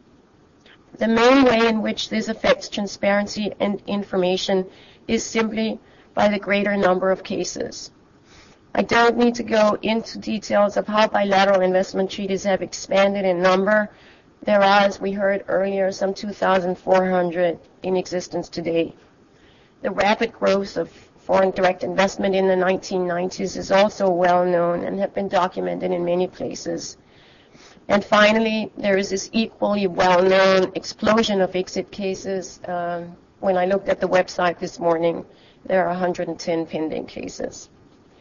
the main way in which this affects transparency and information is simply by the greater number of cases. I don't need to go into details of how bilateral investment treaties have expanded in number. There are, as we heard earlier, some two thousand four hundred in existence today. The rapid growth of foreign direct investment in the nineteen nineties is also well known and have been documented in many places. And finally, there is this equally well-known explosion of ICSID cases. Um, when I looked at the website this morning, there are one hundred ten pending cases.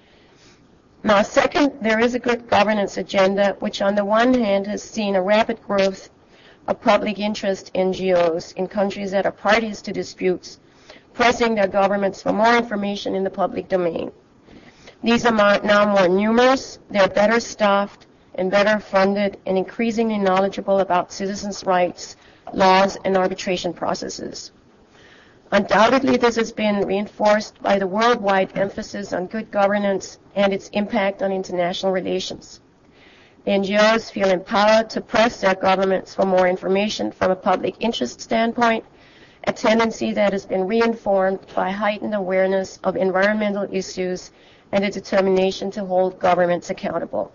Now, second, there is a good governance agenda, which on the one hand has seen a rapid growth of public interest N G Os in countries that are parties to disputes, pressing their governments for more information in the public domain. These are now more numerous, they're better staffed and better funded, and increasingly knowledgeable about citizens' rights, laws, and arbitration processes. Undoubtedly, this has been reinforced by the worldwide emphasis on good governance and its impact on international relations. The N G Os feel empowered to press their governments for more information from a public interest standpoint, a tendency that has been reinformed by heightened awareness of environmental issues and a determination to hold governments accountable.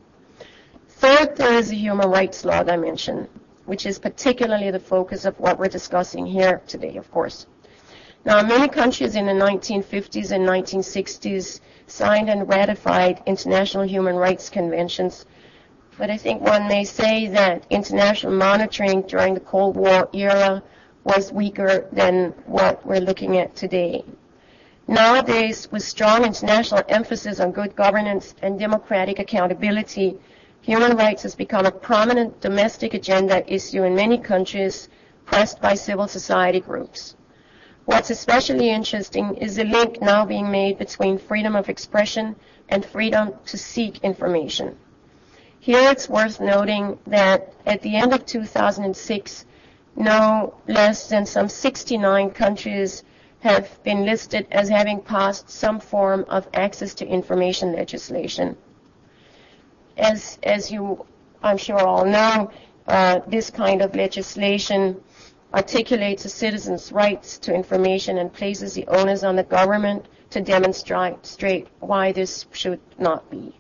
Third, there is the human rights law dimension, which is particularly the focus of what we're discussing here today, of course. Now, many countries in the nineteen fifties and nineteen sixties signed and ratified international human rights conventions, but I think one may say that international monitoring during the Cold War era was weaker than what we're looking at today. Nowadays, with strong international emphasis on good governance and democratic accountability, human rights has become a prominent domestic agenda issue in many countries, pressed by civil society groups. What's especially interesting is the link now being made between freedom of expression and freedom to seek information. Here it's worth noting that at the end of two thousand six, no less than some sixty-nine countries have been listed as having passed some form of access to information legislation. as, as you, I'm sure all know, uh, this kind of legislation articulates a citizen's rights to information and places the onus on the government to demonstrate why this should not be.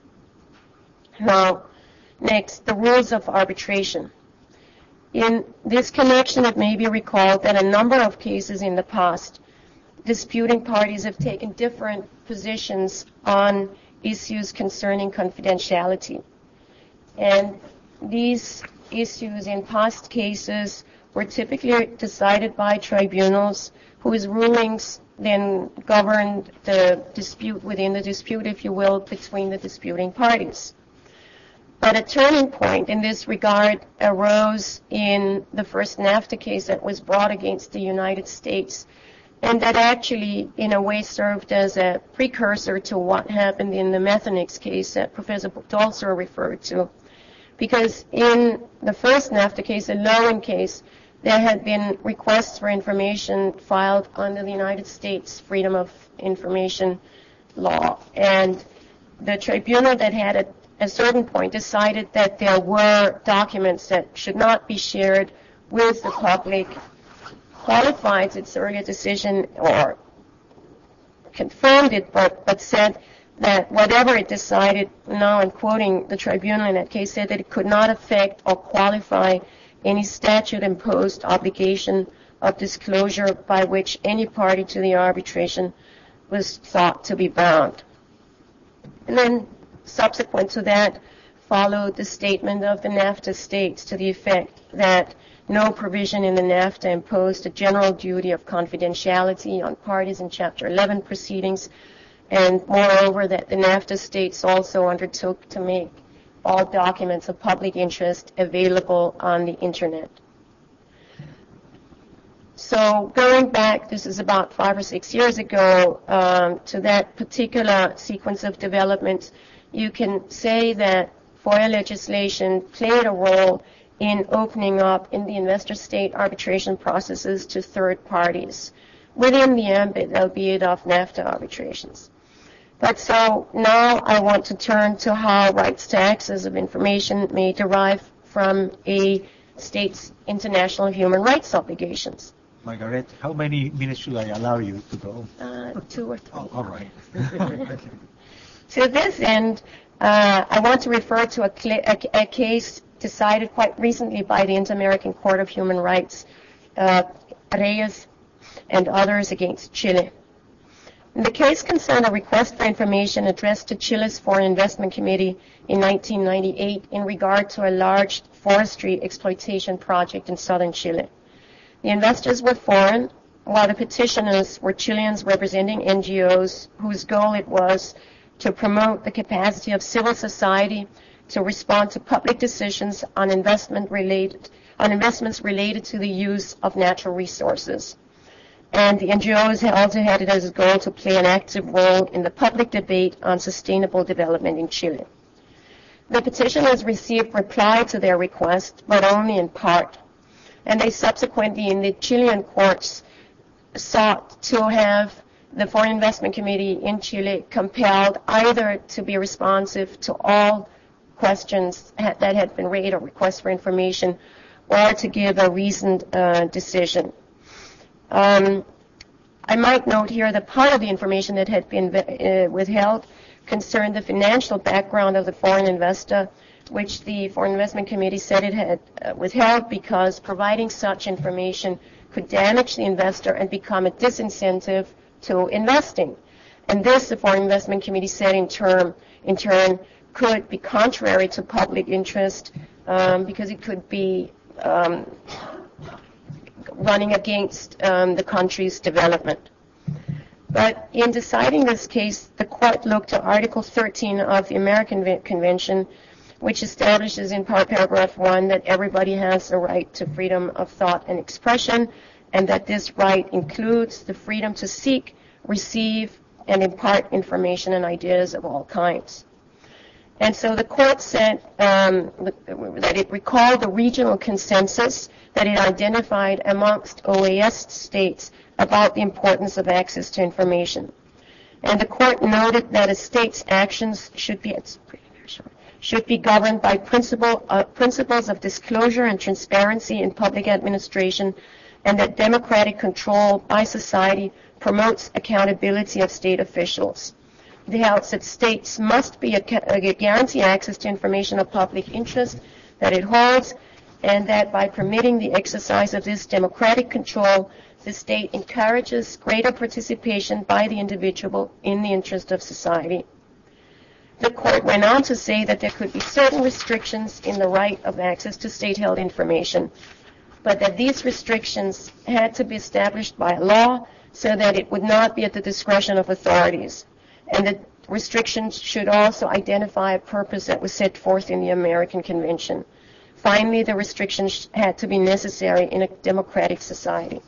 Now, next, the rules of arbitration. In this connection, it may be recalled that a number of cases in the past, disputing parties have taken different positions on issues concerning confidentiality. And these issues in past cases were typically decided by tribunals whose rulings then governed the dispute within the dispute, if you will, between the disputing parties. But a turning point in this regard arose in the first NAFTA case that was brought against the United States, and that actually, in a way, served as a precursor to what happened in the Methanex case that Professor Buchholzer referred to. Because in the first NAFTA case, the Lowen case, there had been requests for information filed under the United States Freedom of Information law. And the tribunal that had at a certain point decided that there were documents that should not be shared with the public, qualified its earlier decision or confirmed it, but, but said that whatever it decided, now I'm quoting the tribunal in that case, said that it could not affect or qualify any statute-imposed obligation of disclosure by which any party to the arbitration was thought to be bound. And then subsequent to that followed the statement of the NAFTA states to the effect that no provision in the NAFTA imposed a general duty of confidentiality on parties in Chapter eleven proceedings, and moreover that the NAFTA states also undertook to make all documents of public interest available on the Internet. So going back, this is about five or six years ago, um, to that particular sequence of developments, you can say that FOIA legislation played a role in opening up in the investor-state arbitration processes to third parties within the ambit, albeit of NAFTA arbitrations. But so now I want to turn to how rights to access of information may derive from a state's international human rights obligations. Margaret, how many minutes should I allow you to go? Uh, two or three. Oh, all right. To this end, uh, I want to refer to a, a, a case decided quite recently by the Inter-American Court of Human Rights, uh, Reyes and others against Chile. The case concerned a request for information addressed to Chile's Foreign Investment Committee in nineteen ninety-eight in regard to a large forestry exploitation project in southern Chile. The investors were foreign, while the petitioners were Chileans representing N G Os whose goal it was to promote the capacity of civil society to respond to public decisions on investment related, on investments related to the use of natural resources. And the N G Os also had it as a goal to play an active role in the public debate on sustainable development in Chile. The petitioners received reply to their request, but only in part. And they subsequently, in the Chilean courts, sought to have the Foreign Investment Committee in Chile compelled either to be responsive to all questions that had been raised or requests for information, or to give a reasoned uh, decision. Um, I might note here that part of the information that had been uh, withheld concerned the financial background of the foreign investor, which the Foreign Investment Committee said it had uh, withheld because providing such information could damage the investor and become a disincentive to investing. And this, the Foreign Investment Committee said in, term, in turn, could be contrary to public interest um, because it could be um, running against um, the country's development. But in deciding this case, the court looked to Article thirteen of the American Convention, which establishes in paragraph one that everybody has a right to freedom of thought and expression, and that this right includes the freedom to seek, receive, and impart information and ideas of all kinds. And so the court said um, that it recalled the regional consensus that it identified amongst O A S states about the importance of access to information. And the court noted that a state's actions should be, it's pretty very short, should be governed by principle, uh, principles of disclosure and transparency in public administration, and that democratic control by society promotes accountability of state officials. It held that states must be a, a guarantee access to information of public interest that it holds, and that by permitting the exercise of this democratic control, the state encourages greater participation by the individual in the interest of society. The court went on to say that there could be certain restrictions in the right of access to state-held information, but that these restrictions had to be established by law so that it would not be at the discretion of authorities, and that restrictions should also identify a purpose that was set forth in the American Convention. Finally, the restrictions had to be necessary in a democratic society.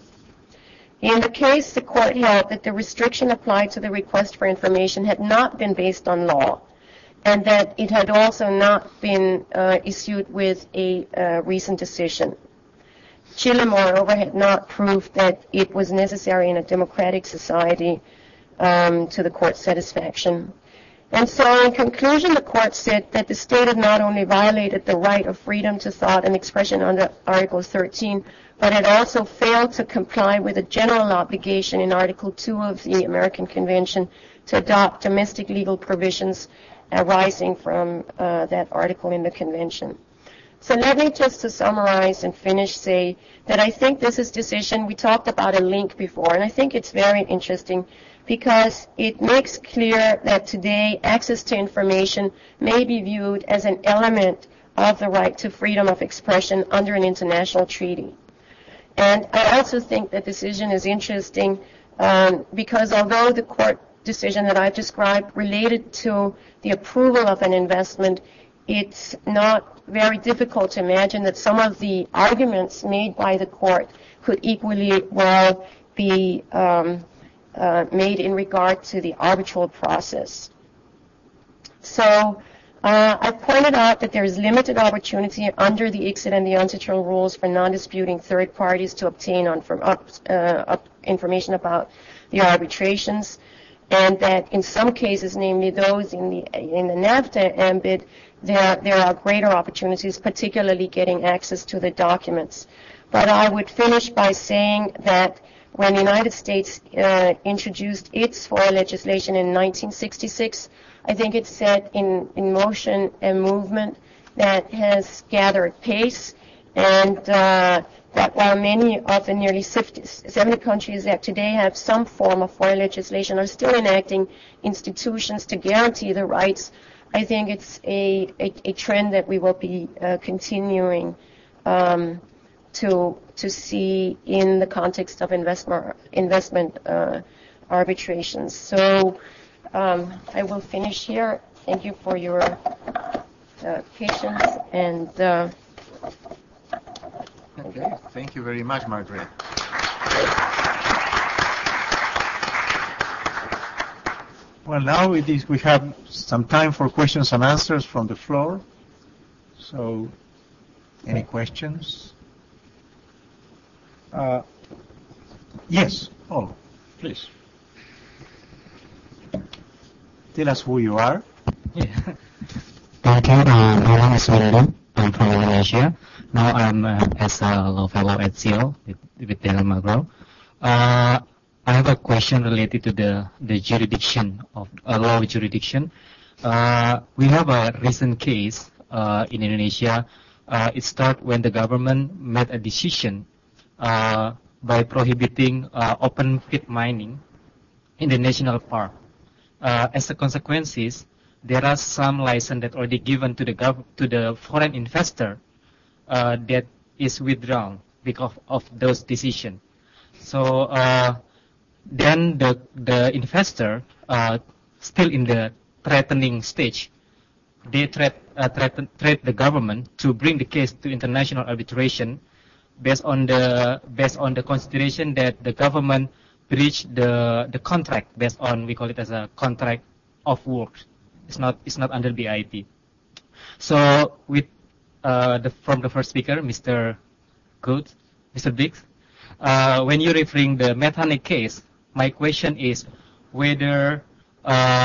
In the case, the court held that the restriction applied to the request for information had not been based on law, and that it had also not been uh, issued with a uh, recent decision. Chile, moreover, had not proved that it was necessary in a democratic society um, to the court's satisfaction. And so, in conclusion, the court said that the state had not only violated the right of freedom to thought and expression under Article thirteen, but had also failed to comply with a general obligation in Article two of the American Convention to adopt domestic legal provisions arising from uh, that article in the Convention. So let me just to summarize and finish say that I think this is decision, we talked about a link before, and I think it's very interesting because it makes clear that today access to information may be viewed as an element of the right to freedom of expression under an international treaty. And I also think that decision is interesting um, because although the court decision that I've described related to the approval of an investment, it's not very difficult to imagine that some of the arguments made by the court could equally well be um, uh, made in regard to the arbitral process. So uh, I've pointed out that there is limited opportunity under the I C S I D and the UNCITRAL rules for non-disputing third parties to obtain on from, up, uh, up information about the arbitrations, and that in some cases, namely those in the in the NAFTA ambit, there there are greater opportunities, particularly getting access to the documents. But I would finish by saying that when the United States uh, introduced its FOIA legislation in nineteen sixty-six, I think it set in, in motion a movement that has gathered pace, and uh, that while many of the nearly seventy countries that today have some form of FOIA legislation are still enacting institutions to guarantee the rights, I think it's a, a, a trend that we will be uh, continuing um, to to see in the context of investment investment uh, arbitrations. So um, I will finish here. Thank you for your uh, patience, and uh, okay. Thank you very much, Margaret. Well, now it is, we have some time for questions and answers from the floor. So, any questions? Uh, yes, Paul, please. Tell us who you are. Yeah. Thank you. Uh, my name is William. I'm from Indonesia. Now I'm uh, as a law fellow at C I O with, with Daniel Magro. Uh, I have a question related to the, the jurisdiction of uh, law jurisdiction. Uh, we have a recent case uh, in Indonesia. Uh, it started when the government made a decision uh, by prohibiting uh, open pit mining in the national park. Uh, as a consequences, there are some license that already given to the gov to the foreign investor uh, that is withdrawn because of those decisions. So. Uh, Then the the investor uh, still in the threatening stage. They threat uh, threaten threat the government to bring the case to international arbitration, based on the based on the consideration that the government breached the the contract based on, we call it as a contract of work. It's not it's not under B I T. So with uh, the from the first speaker, Mister Good, Mister Biggs, uh, when you're referring the Methane case. My question is whether uh,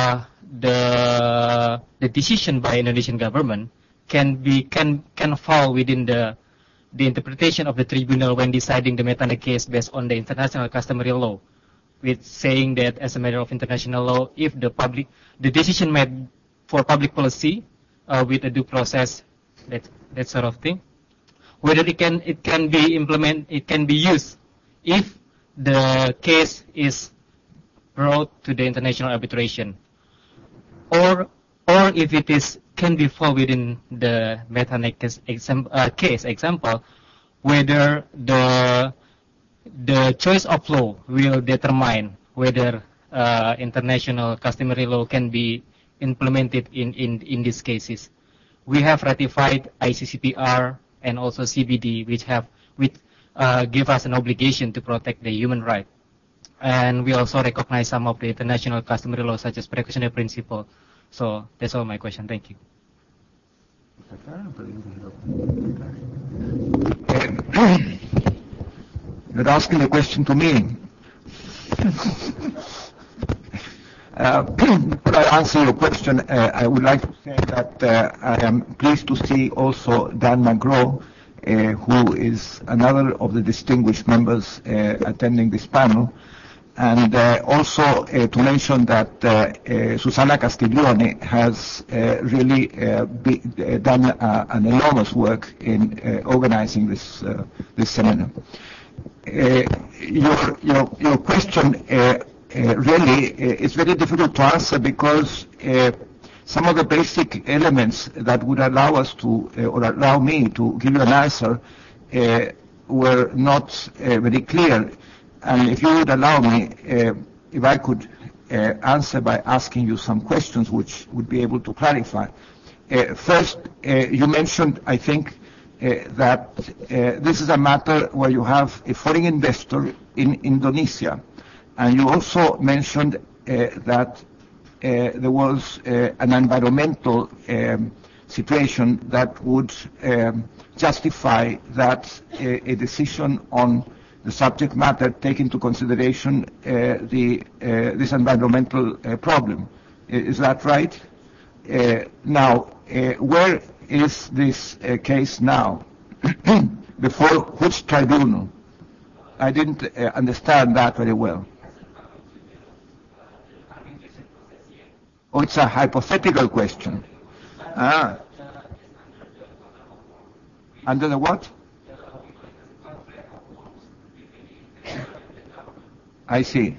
the the decision by Indonesian government can be can can fall within the the interpretation of the tribunal when deciding the Metanek case based on the international customary law, with saying that as a matter of international law, if the public the decision made for public policy uh, with a due process, that that sort of thing, whether it can it can be implement it can be used if the case is brought to the international arbitration, or or if it is can be fall within the Metanek case, exam, uh, case example, whether the the choice of law will determine whether uh, international customary law can be implemented in, in, in these cases. We have ratified I C C P R and also C B D, which have which uh, give us an obligation to protect the human right. And we also recognize some of the international customary law, such as precautionary principle. So that's all my question. Thank you. You're asking a question to me. uh, before I answer your question, uh, I would like to say that uh, I am pleased to see also Dan McGraw, uh, who is another of the distinguished members uh, attending this panel. And uh, also uh, to mention that uh, uh, Susana Castiglione has uh, really uh, be, uh, done uh, an enormous work in uh, organizing this uh, this seminar. Uh, your, your your question uh, uh, really uh, is very difficult to answer because uh, some of the basic elements that would allow us to uh, or allow me to give you an answer uh, were not uh, very clear. And if you would allow me, uh, if I could uh, answer by asking you some questions which would be able to clarify. Uh, first, uh, you mentioned, I think, uh, that uh, this is a matter where you have a foreign investor in Indonesia. And you also mentioned uh, that uh, there was uh, an environmental um, situation that would um, justify that uh, a decision on the subject matter take into consideration uh, the uh, this environmental uh, problem. Is that right? Uh, now, uh, where is this uh, case now? Before which tribunal? I didn't uh, understand that very well. Oh, it's a hypothetical question. Ah. Under the what? I see.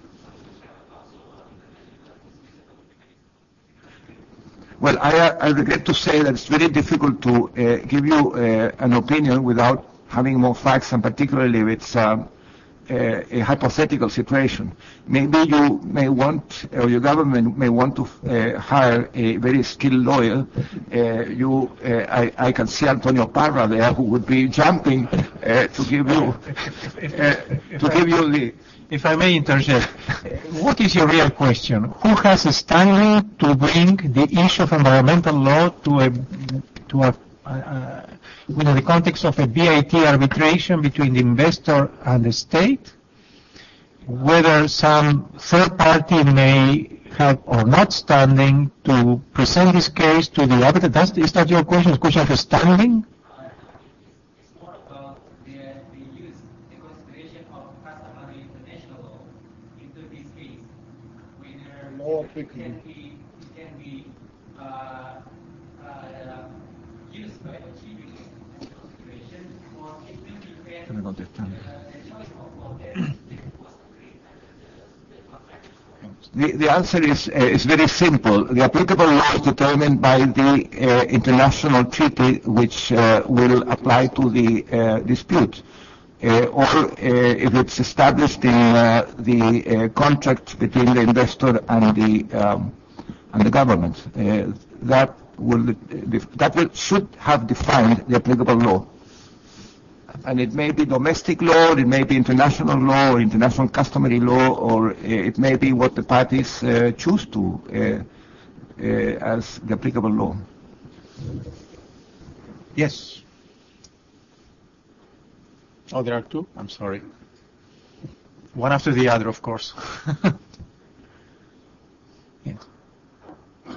Well, I, I regret to say that it's very difficult to uh, give you uh, an opinion without having more facts, and particularly if it's uh, uh, a hypothetical situation. Maybe you may want, or your government may want to uh, hire a very skilled lawyer. Uh, you, uh, I, I can see Antonio Parra there, who would be jumping uh, to give you uh, to give you the. If I may interject, what is your real question? Who has a standing to bring the issue of environmental law to a, to a, uh, within the context of a B I T arbitration between the investor and the state? Whether some third party may have or not standing to present this case to the arbiter? That's, is that your question? Is question of standing? It can be, it can be uh, uh, used by the tribunal situation, or it will be fair to the choice of law that The, the answer is, uh, is very simple. The applicable law is determined by the uh, international treaty which uh, will apply to the uh, dispute. Uh, or uh, if it's established in uh, the uh, contract between the investor and the um, and the government, uh, that will that will should have defined the applicable law. And it may be domestic law, it may be international law, or international customary law, or uh, it may be what the parties uh, choose to uh, uh, as the applicable law. Yes. Oh, there are two? I'm sorry. One after the other, of course. Yes.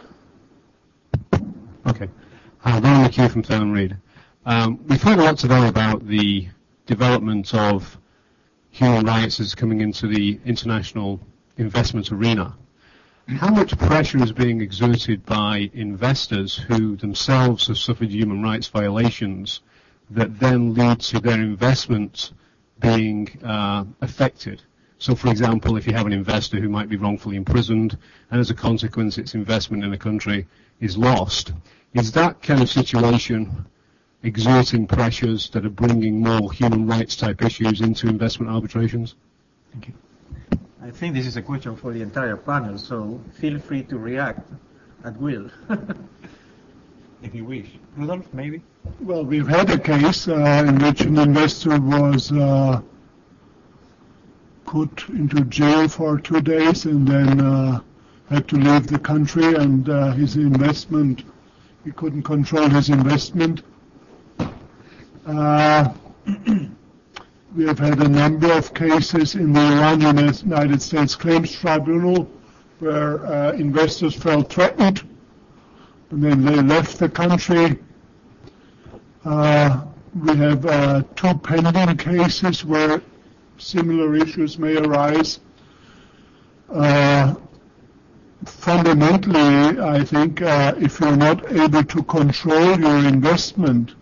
Mike here from Thelen Reed. Um, we've heard a lot today about the development of human rights as coming into the international investment arena. How much pressure is being exerted by investors who themselves have suffered human rights violations that then lead to their investment being uh, affected? So, for example, if you have an investor who might be wrongfully imprisoned, and as a consequence its investment in a country is lost, is that kind of situation exerting pressures that are bringing more human rights type issues into investment arbitrations? Thank you. I think this is a question for the entire panel, so feel free to react at will, if you wish. Rudolf, maybe? Well, we've had a case uh, in which an investor was uh, put into jail for two days and then uh, had to leave the country, and uh, his investment, he couldn't control his investment. Uh, we have had a number of cases in the Iranian United States Claims Tribunal where uh, investors felt threatened and then they left the country. Uh, we have uh, two pending cases where similar issues may arise. Uh, fundamentally, I think uh, if you're not able to control your investment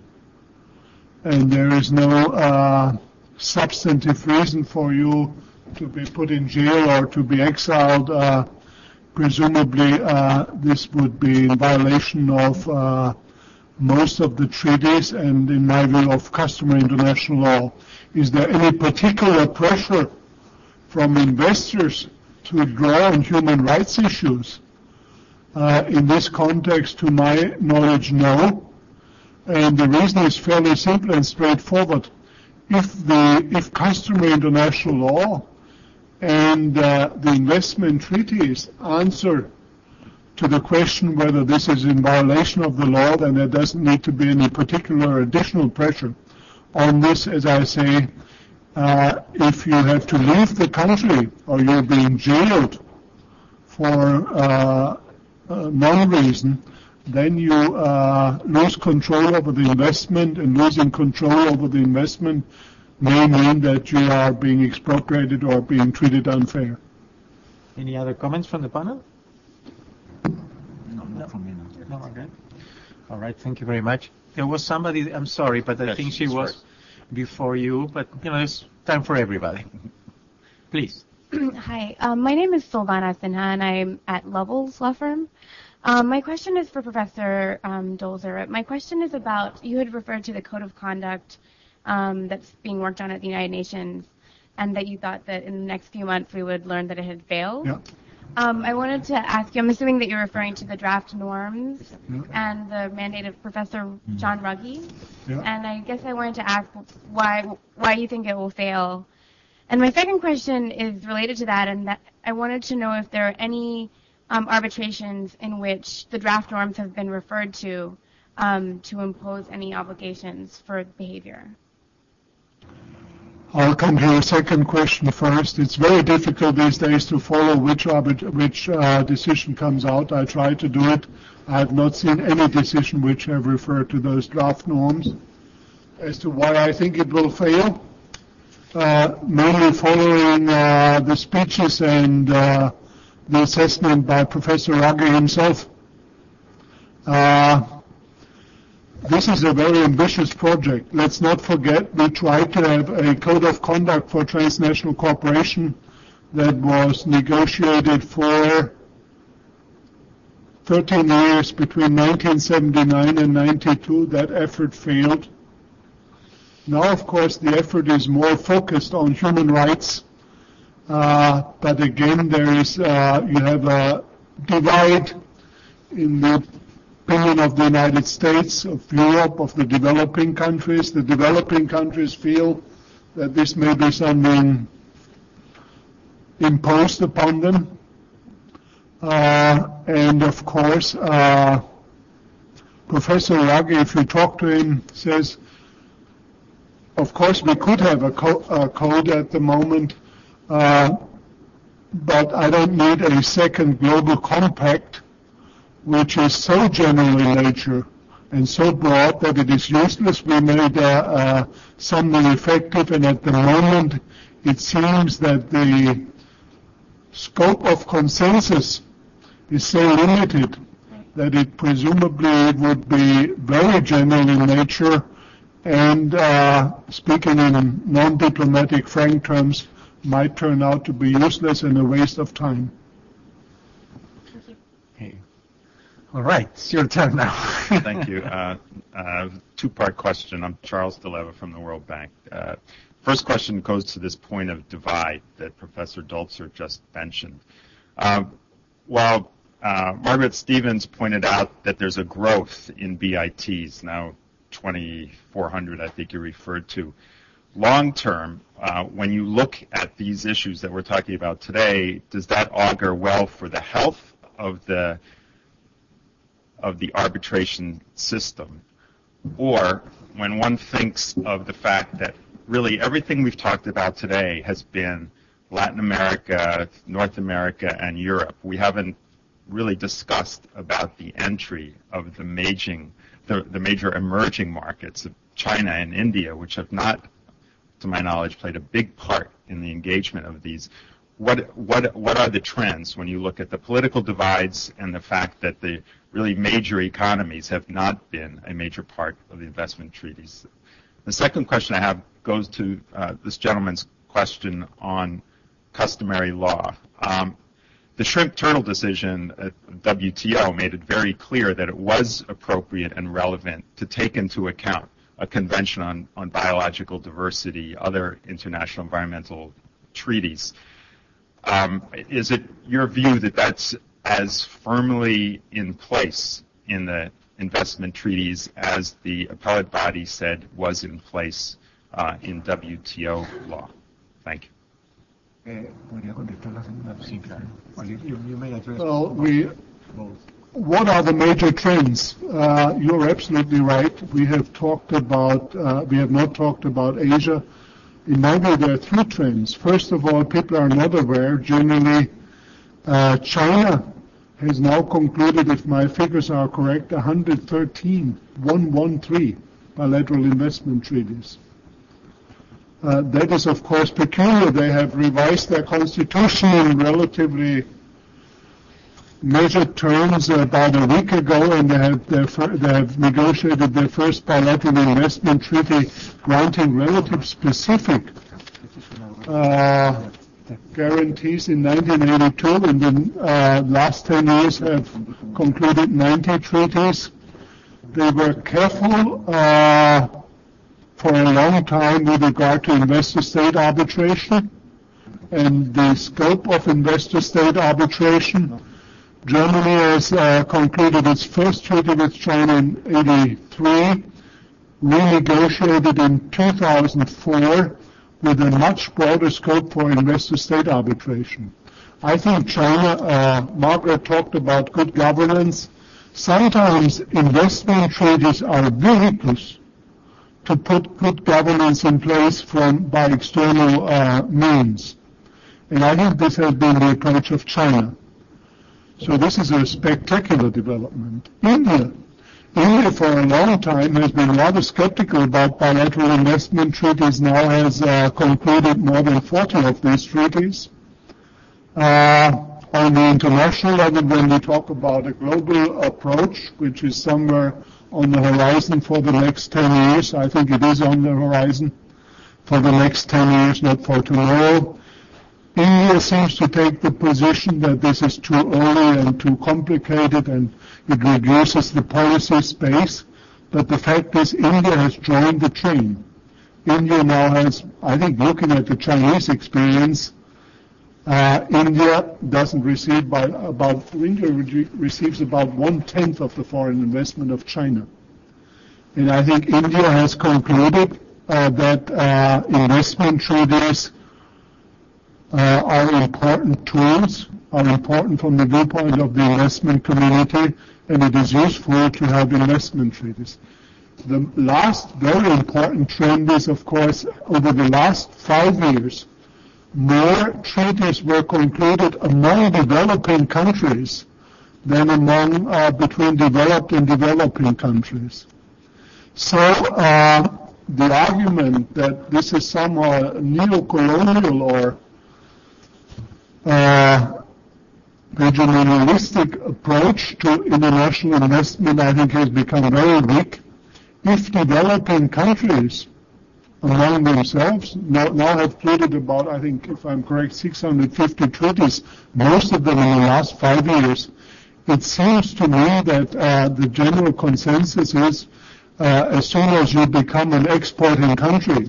and there is no uh, substantive reason for you to be put in jail or to be exiled, uh, presumably uh, this would be in violation of uh, most of the treaties and, in my view, of customary international law. Is there any particular pressure from investors to draw on human rights issues? Uh, in this context, to my knowledge, no. And the reason is fairly simple and straightforward. If the if customary international law and uh, the investment treaties answer to the question whether this is in violation of the law, then there doesn't need to be any particular additional pressure on this. As I say, uh, if you have to leave the country or you're being jailed for uh, uh, non-reason, then you uh, lose control over the investment, and losing control over the investment may mean that you are being expropriated or being treated unfair. Any other comments from the panel? No, not from me. No. No, okay. All right, thank you very much. There was somebody, I'm sorry, but I Yes, think she it's was first. before you, but you know, it's time for everybody. Please. Hi, um, my name is Silvana Sinha, and I'm at Lovells Law Firm. Um, my question is for Professor um, Dolzer. My question is about, you had referred to the code of conduct um, that's being worked on at the United Nations, and that you thought that in the next few months we would learn that it had failed. Yeah. Um, I wanted to ask you, I'm assuming that you're referring to the draft norms Yeah. and the mandate of Professor John Ruggie. Yeah. And I guess I wanted to ask why why you think it will fail. And my second question is related to that, and that I wanted to know if there are any um, arbitrations in which the draft norms have been referred to um, to impose any obligations for behavior. I'll come to your second question first. It's very difficult these days to follow which arbit- which uh, decision comes out. I try to do it. I have not seen any decision which have referred to those draft norms. As to why I think it will fail, uh, mainly following uh, the speeches and uh, the assessment by Professor Ruggie himself. Uh, This is a very ambitious project. Let's not forget we tried to have a code of conduct for transnational cooperation that was negotiated for thirteen years between nineteen seventy-nine and ninety-two. That effort failed. Now, of course, the effort is more focused on human rights, uh, but again, there is uh, you have a divide in the opinion of the United States, of Europe, of the developing countries. The developing countries feel that this may be something imposed upon them. Uh, and of course, uh, Professor Ruggie, if you talk to him, says, of course we could have a, co- a code at the moment, uh, but I don't need a second global compact which is so general in nature and so broad that it is useless. We made uh, uh, some more effective, and at the moment it seems that the scope of consensus is so limited that it presumably would be very general in nature and, uh, speaking in non-diplomatic frank terms, might turn out to be useless and a waste of time. Okay. All right, it's your turn now. Thank you. Uh, uh, two-part question. I'm Charles DeLeva from the World Bank. Uh, first question goes to this point of divide that Professor Dolzer just mentioned. Uh, while uh, Margaret Stevens pointed out that there's a growth in B I Ts, now twenty-four hundred I think you referred to, long term, uh, when you look at these issues that we're talking about today, does that augur well for the health of the of the arbitration system? Or when one thinks of the fact that really everything we've talked about today has been Latin America, North America, and Europe, we haven't really discussed about the entry of the major, the, the major emerging markets of China and India, which have not, to my knowledge, played a big part in the engagement of these. What, what, what are the trends when you look at the political divides and the fact that the really major economies have not been a major part of the investment treaties? The second question I have goes to uh, this gentleman's question on customary law. Um, the shrimp turtle decision at W T O made it very clear that it was appropriate and relevant to take into account a convention on, on biological diversity, other international environmental treaties. Um, is it your view that that's as firmly in place in the investment treaties as the appellate body said was in place uh, in W T O law? Thank you. Well, we, what are the major trends? Uh, you're absolutely right. We have talked about, uh, we have not talked about Asia. In my view, there are three trends. First of all, people are not aware, generally, uh, China has now concluded, if my figures are correct, one hundred thirteen, one hundred thirteen bilateral investment treaties. Uh, that is, of course, peculiar. They have revised their constitution in relatively measured terms about a week ago, and they have, their fir- they have negotiated their first bilateral investment treaty granting relative specific uh, guarantees in nineteen eighty-two. In the uh, last ten years have concluded ninety treaties. They were careful uh, for a long time with regard to investor-state arbitration and the scope of investor-state arbitration. Germany has uh, concluded its first treaty with China in eighty-three, renegotiated in two thousand four with a much broader scope for investor-state arbitration. I think China, uh, Margaret talked about good governance. Sometimes investment treaties are a vehicle to put good governance in place from by external uh, means. And I think this has been the approach of China. So this is a spectacular development. India. India for a long time has been rather skeptical about bilateral investment treaties, now has uh, concluded more than forty of these treaties. Uh, on the international level, when we talk about a global approach, which is somewhere on the horizon for the next ten years, I think it is on the horizon for the next ten years, not for tomorrow. India seems to take the position that this is too early and too complicated and it reduces the policy space. But the fact is India has joined the train. India now has, I think, looking at the Chinese experience, uh, India doesn't receive by about, India re- receives about one-tenth of the foreign investment of China. And I think India has concluded uh, that uh, investment treaties Uh, are important tools, are important from the viewpoint of the investment community, and it is useful to have investment treaties. The last very important trend is, of course, over the last five years, more treaties were concluded among developing countries than among uh, between developed and developing countries. So uh, the argument that this is somehow a neo-colonial or uh, regionalistic approach to international investment, I think, has become very weak. If developing countries among themselves now, now have pleaded about, I think, if I'm correct, six hundred fifty treaties, most of them in the last five years, it seems to me that uh, the general consensus is uh, as soon as you become an exporting country,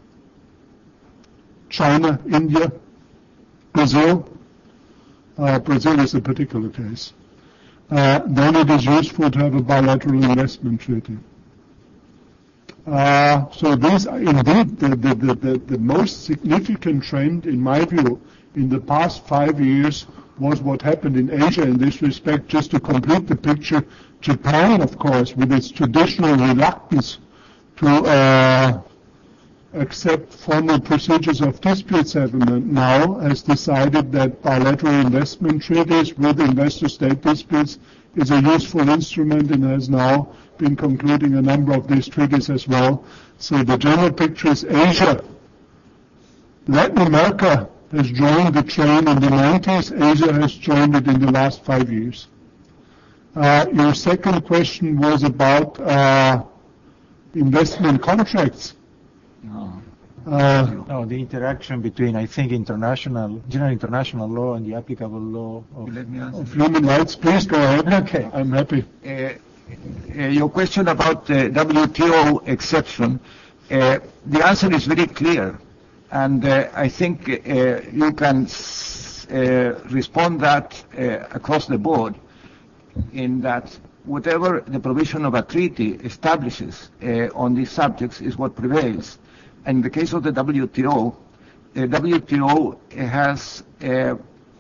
China, India, Brazil, uh, Brazil is a particular case, uh, then it is useful to have a bilateral investment treaty. Uh, so this, indeed, the, the, the, the, the most significant trend, in my view, in the past five years was what happened in Asia in this respect. Just to complete the picture, Japan, of course, with its traditional reluctance to uh, accept formal procedures of dispute settlement, now has decided that bilateral investment treaties with investor-state disputes is a useful instrument and has now been concluding a number of these treaties as well. So the general picture is Asia. Latin America has joined the train in the nineties. Asia has joined it in the last five years. Uh, your second question was about uh, investment contracts. No. Uh, no, the interaction between, I think, international, general international law and the applicable law of, Let me answer. of human rights. Please go ahead. Okay. I'm happy. Uh, uh, your question about the W T O exception, uh, the answer is very clear. And uh, I think uh, you can uh, respond that uh, across the board in that whatever the provision of a treaty establishes uh, on these subjects is what prevails. And in the case of the W T O, the W T O has uh,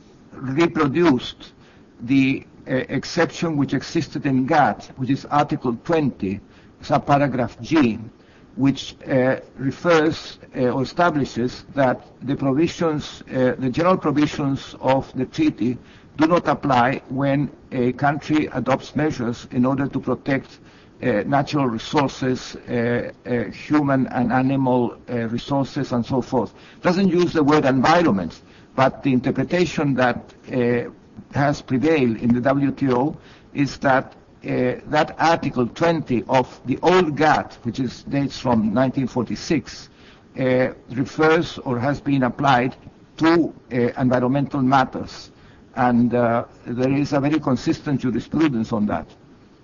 reproduced the uh, exception which existed in GATT, which is Article twenty, subparagraph G, which uh, refers uh, or establishes that the provisions, uh, the general provisions of the treaty do not apply when a country adopts measures in order to protect uh, natural resources, uh, uh, human and animal uh, resources, and so forth. It doesn't use the word environment, but the interpretation that uh, has prevailed in the W T O is that Uh, that Article twenty of the old GATT, which is dates from nineteen forty-six, uh, refers or has been applied to uh, environmental matters, and uh, there is a very consistent jurisprudence on that.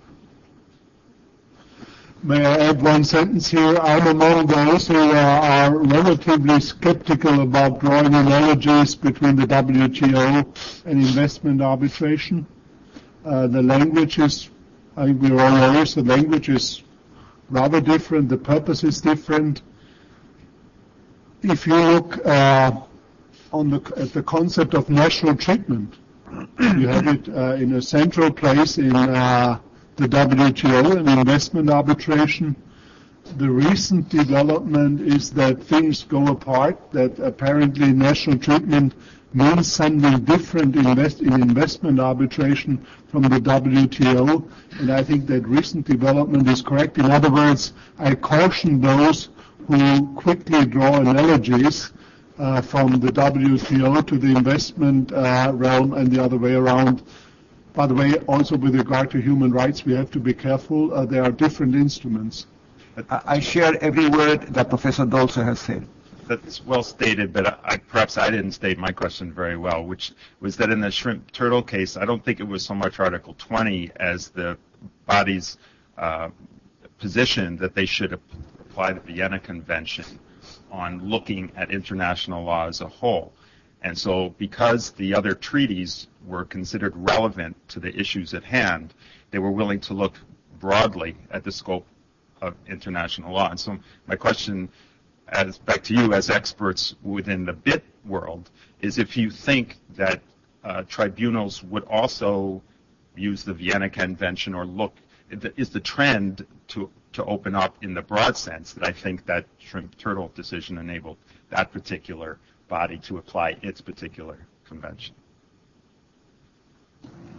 May I add one sentence here? I'm among those who uh, are relatively skeptical about drawing analogies between the W T O and investment arbitration. Uh, the language is I think we're all lawyers. The language is rather different. The purpose is different. If you look uh, on the, at the concept of national treatment, you have it uh, in a central place in uh, the W T O and investment arbitration. The recent development is that things go apart, that apparently national treatment means something different invest in investment arbitration from the W T O, and I think that recent development is correct. In other words, I caution those who quickly draw analogies uh, from the W T O to the investment uh, realm and the other way around. By the way, also with regard to human rights, we have to be careful. Uh, there are different instruments. I, I share every word that Professor Dolzer has said. That's well stated, but I, perhaps I didn't state my question very well, which was that in the shrimp turtle case, I don't think it was so much Article twenty as the body's uh, position that they should apply the Vienna Convention on looking at international law as a whole. And so because the other treaties were considered relevant to the issues at hand, they were willing to look broadly at the scope of international law. And so my question as back to you as experts within the B I T world is if you think that uh, tribunals would also use the Vienna Convention or look, is the trend to, to open up in the broad sense that I think that shrimp turtle decision enabled that particular body to apply its particular convention.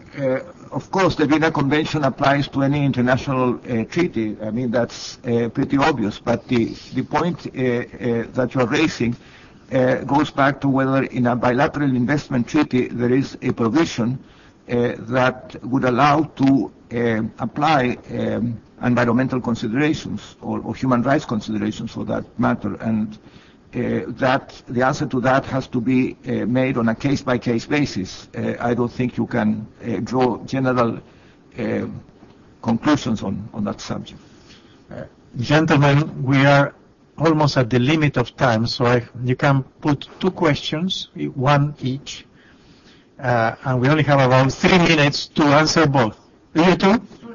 uh, of course, the Vienna Convention applies to any international uh, treaty. I mean, that's uh, pretty obvious. But the, the point uh, uh, that you're raising uh, goes back to whether in a bilateral investment treaty there is a provision uh, that would allow to uh, apply um, environmental considerations or, or human rights considerations for that matter. And Uh, that the answer to that has to be uh, made on a case-by-case basis. Uh, I don't think you can uh, draw general uh, conclusions on, on that subject. Uh, gentlemen, we are almost at the limit of time, so I, you can put two questions, one each, uh, and we only have about three minutes to answer both. You too?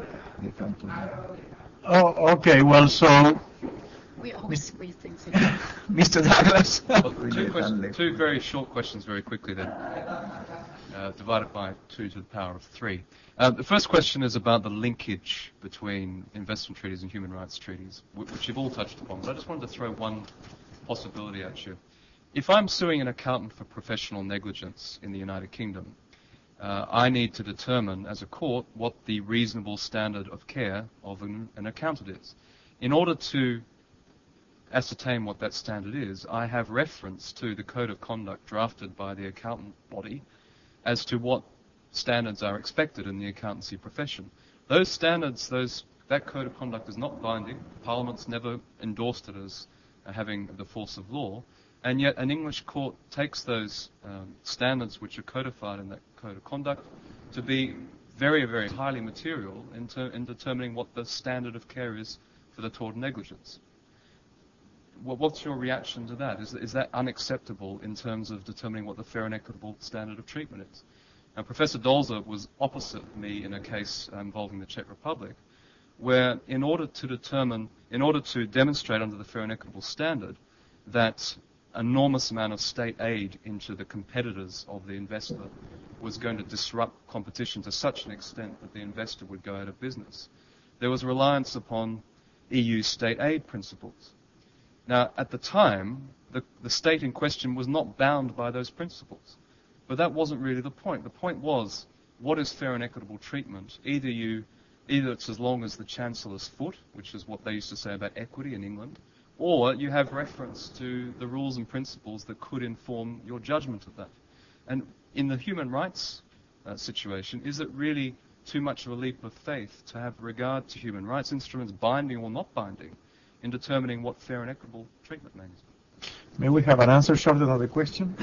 Oh, okay, well, so... We always squeeze things in. Mister Douglas. Well, two, questions, two very short questions very quickly then, uh, divided by two to the power of three. Uh, the first question is about the linkage between investment treaties and human rights treaties, which you've all touched upon. But I just wanted to throw one possibility at you. If I'm suing an accountant for professional negligence in the United Kingdom, uh, I need to determine as a court what the reasonable standard of care of an, an accountant is. In order to ascertain what that standard is, I have reference to the code of conduct drafted by the accountant body as to what standards are expected in the accountancy profession. Those standards, those that code of conduct is not binding. Parliament's never endorsed it as uh, having the force of law, and yet an English court takes those um, standards which are codified in that code of conduct to be very, very highly material in, ter in determining what the standard of care is for the tort of negligence. What's your reaction to that? Is, is that unacceptable in terms of determining what the fair and equitable standard of treatment is? Now, Professor Dolzer was opposite me in a case uh, involving the Czech Republic, where in order to determine, in order to demonstrate under the fair and equitable standard that enormous amount of state aid into the competitors of the investor was going to disrupt competition to such an extent that the investor would go out of business, there was reliance upon E U state aid principles. Now, at the time, the, the state in question was not bound by those principles. But that wasn't really the point. The point was, what is fair and equitable treatment? Either you, either it's as long as the Chancellor's foot, which is what they used to say about equity in England, or you have reference to the rules and principles that could inform your judgment of that. And in the human rights uh, situation, is it really too much of a leap of faith to have regard to human rights instruments, binding or not binding, in determining what fair and equitable treatment means? May we have an answer shorter than the question?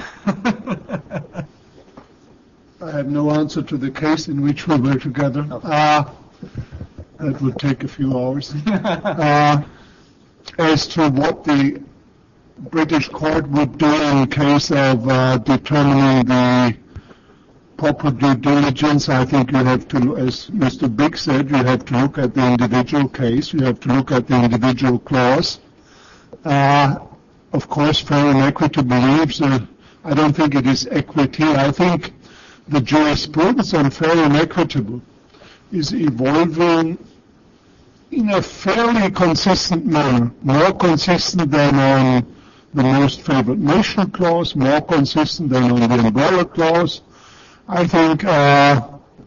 I have no answer to the case in which we were together. Uh, that would take a few hours. uh, as to what the British court would do in case of uh, determining the proper due diligence, I think you have to, as Mister Big said, you have to look at the individual case, you have to look at the individual clause. Uh, of course, fair and equity believes, uh, I don't think it is equity, I think the jurisprudence on fair and equitable is evolving in a fairly consistent manner, more consistent than on the most favored nation clause, more consistent than on the umbrella clause. I think uh,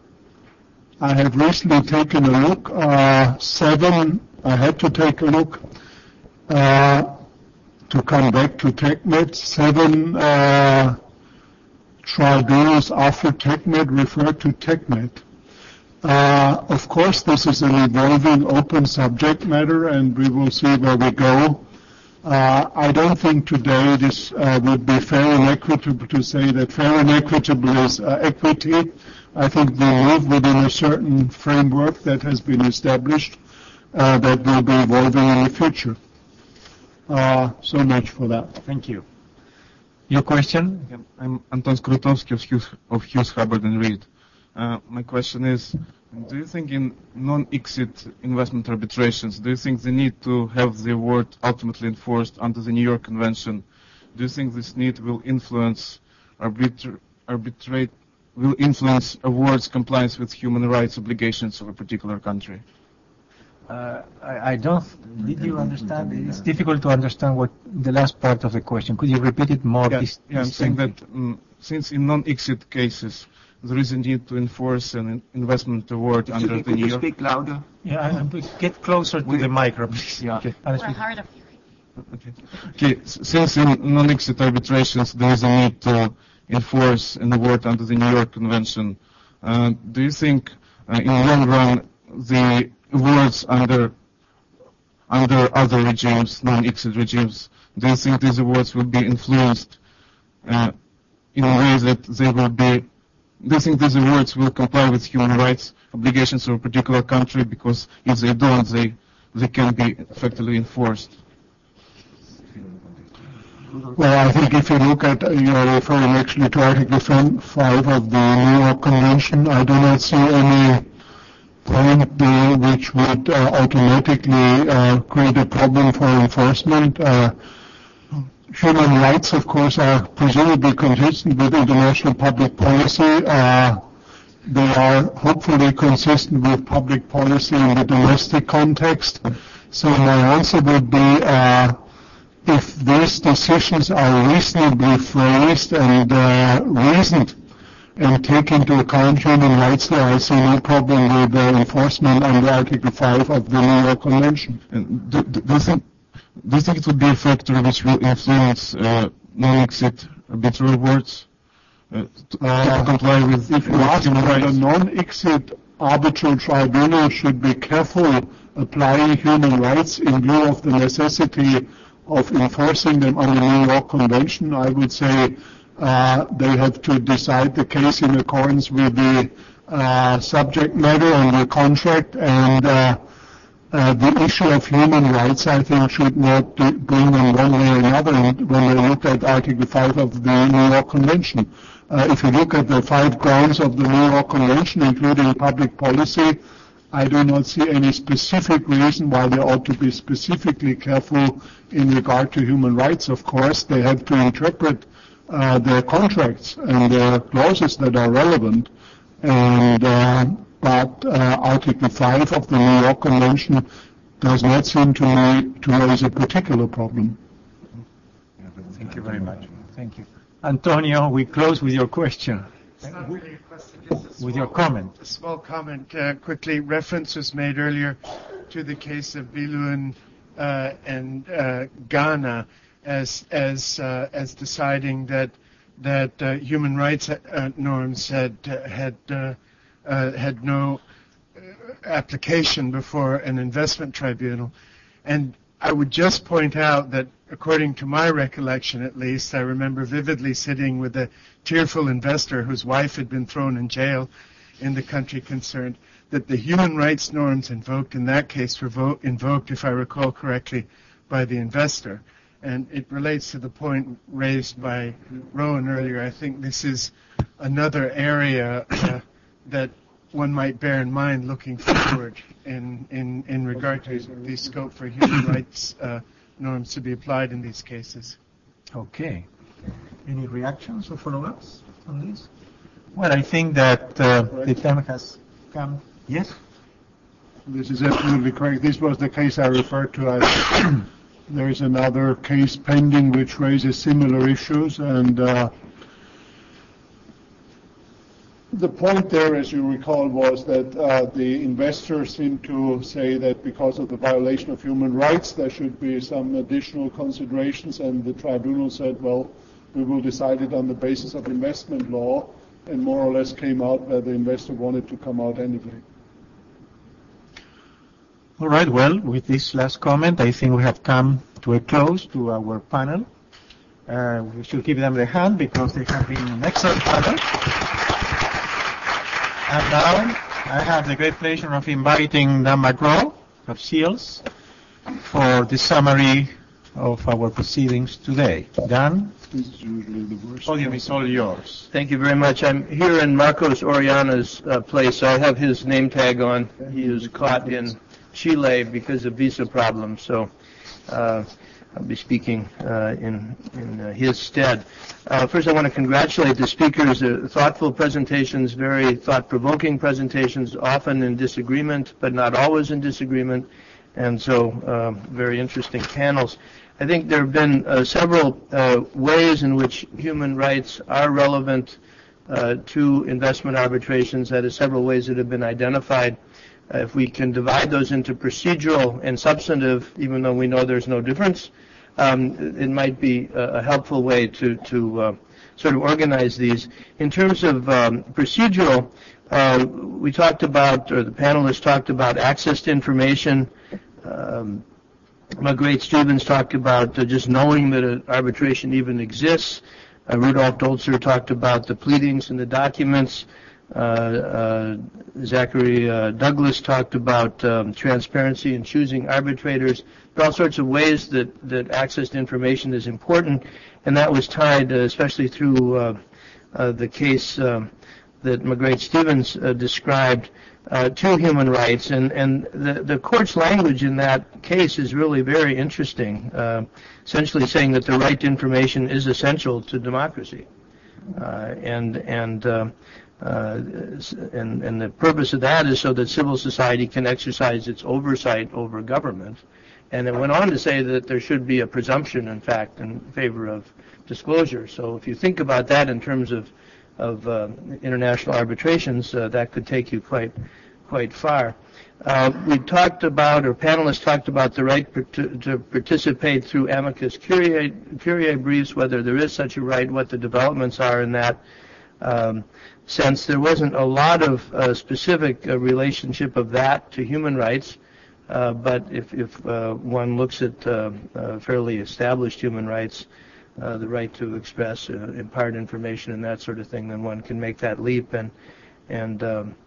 I have recently taken a look, uh, seven, I had to take a look uh, to come back to TechNet, seven uh, tribunals after TechNet referred to TechNet. Uh, of course, this is an evolving open subject matter, and we will see where we go. Uh, I don't think today this uh, would be fair and equitable to say that fair and equitable is uh, equity. I think we live within a certain framework that has been established uh, that will be evolving in the future. Uh, so much for that. Thank you. Your question? I'm Anton Skrutowski of Hughes, of Hughes Hubbard and Reed. Uh, my question is, do you think in non-exit investment arbitrations, do you think the need to have the award ultimately enforced under the New York Convention, do you think this need will influence arbitra arbitrate, will influence awards compliance with human rights obligations of a particular country? Uh, I, I don't, did you understand? It's difficult to understand what the last part of the question. Could you repeat it more? Yeah, dis yeah I'm saying that um, since in non-exit cases, there is a need to enforce an investment award Excuse under me, the could New you York? speak louder? Yeah, I- get closer to the micro, please. Yeah. Okay. We're hard of hearing. Okay. Okay. s- Since in non-exit arbitrations there is a need to enforce an award under the New York Convention, uh, do you think uh, in the long run the awards under under other regimes, non-exit regimes, do you think these awards will be influenced uh, in a way that they will be? Do you think these awards will comply with human rights obligations of a particular country? Because if they don't, they they can be effectively enforced. Well, I think if you look at, uh, you're referring actually to Article five of the New York Convention, I do not see any point there which would uh, automatically uh, create a problem for enforcement. Uh, human rights, of course, are presumably consistent with international public policy. Uh, they are hopefully consistent with public policy in the domestic context. So my answer would be, uh, if these decisions are reasonably phrased and uh, reasoned and take into account human rights law, I see no problem with uh, enforcement under Article five of the New York Convention. And do, do, do, you think, do you think it would be a factor which will influence uh, non-exit arbitral awards uh, to, Uh, to comply with If you with ask human whether rights? non-exit arbitral tribunal should be careful applying human rights in lieu of the necessity of enforcing them under the New York Convention, I would say uh, they have to decide the case in accordance with the uh, subject matter and the contract, and uh, uh, the issue of human rights, I think, should not be- bring them one way or another when they look at Article five of the New York Convention. Uh, if you look at the five grounds of the New York Convention, including public policy, I do not see any specific reason why they ought to be specifically careful in regard to human rights. Of course, they have to interpret uh, their contracts and their clauses that are relevant. And uh, but uh, Article five of the New York Convention does not seem to me to raise a particular problem. Thank you very much. Thank you. Antonio, we close with your question. It's not really a question, just a small, With your comment. A small comment. Uh, quickly, reference was made earlier to the case of Bilun uh, and uh, Ghana as as uh, as deciding that that uh, human rights uh, norms had uh, had uh, uh, had no uh, application before an investment tribunal, and I would just point out that, according to my recollection at least, I remember vividly sitting with a tearful investor whose wife had been thrown in jail in the country concerned, that the human rights norms invoked in that case were vo- invoked, if I recall correctly, by the investor. And it relates to the point raised by Rowan earlier. I think this is another area uh, that one might bear in mind looking forward in, in, in regard to the scope for human rights uh, norms to be applied in these cases. Okay. Any reactions or follow-ups on this? Well, I think that uh, the time has come. Yes? This is absolutely correct. This was the case I referred to. I, there is another case pending which raises similar issues, and uh, the point there, as you recall, was that uh, the investor seemed to say that because of the violation of human rights, there should be some additional considerations, and the tribunal said, well, we will decide it on the basis of investment law, and more or less came out where the investor wanted to come out anyway. All right, well, with this last comment, I think we have come to a close to our panel. Uh, we should give them the hand because they have been an excellent panel. And now I have the great pleasure of inviting Dan McGraw of SEALS for the summary of our proceedings today. Dan, This is usually the worst. podium is all yours. Thank you very much. I'm here in Marcos Oriana's uh, place. I have his name tag on. He is caught in Chile because of visa problems, so uh, I'll be speaking uh, in, in uh, his stead. Uh, first, I want to congratulate the speakers. Uh, thoughtful presentations, very thought-provoking presentations, often in disagreement, but not always in disagreement, and so uh, very interesting panels. I think there have been uh, several uh, ways in which human rights are relevant uh, to investment arbitrations. That is several ways that have been identified. Uh, if we can divide those into procedural and substantive, even though we know there's no difference, um, it might be a, a helpful way to, to uh, sort of organize these. In terms of um, procedural, uh, we talked about, or the panelists talked about access to information. Um, Margrethe Stevens talked about uh, just knowing that an arbitration even exists. Uh, Rudolf Dolzer talked about the pleadings and the documents. Uh, uh, Zachary uh, Douglas talked about um, transparency in choosing arbitrators. There are all sorts of ways that, that access to information is important, and that was tied, uh, especially through uh, uh, the case um, that Margrethe Stevens uh, described, uh, to human rights. And, and the, the court's language in that case is really very interesting, uh, essentially saying that the right to information is essential to democracy. Uh, and and uh, uh, and and the purpose of that is so that civil society can exercise its oversight over government. And it went on to say that there should be a presumption, in fact, in favor of disclosure. So if you think about that in terms of of uh, international arbitrations, uh, that could take you quite quite far. Uh, we talked about, or panelists talked about, the right per to, to participate through amicus curiae, curiae briefs, whether there is such a right, what the developments are in that um, sense. There wasn't a lot of uh, specific uh, relationship of that to human rights, uh, but if, if uh, one looks at uh, uh, fairly established human rights, uh, the right to express, uh, impart information and that sort of thing, then one can make that leap, and, and um,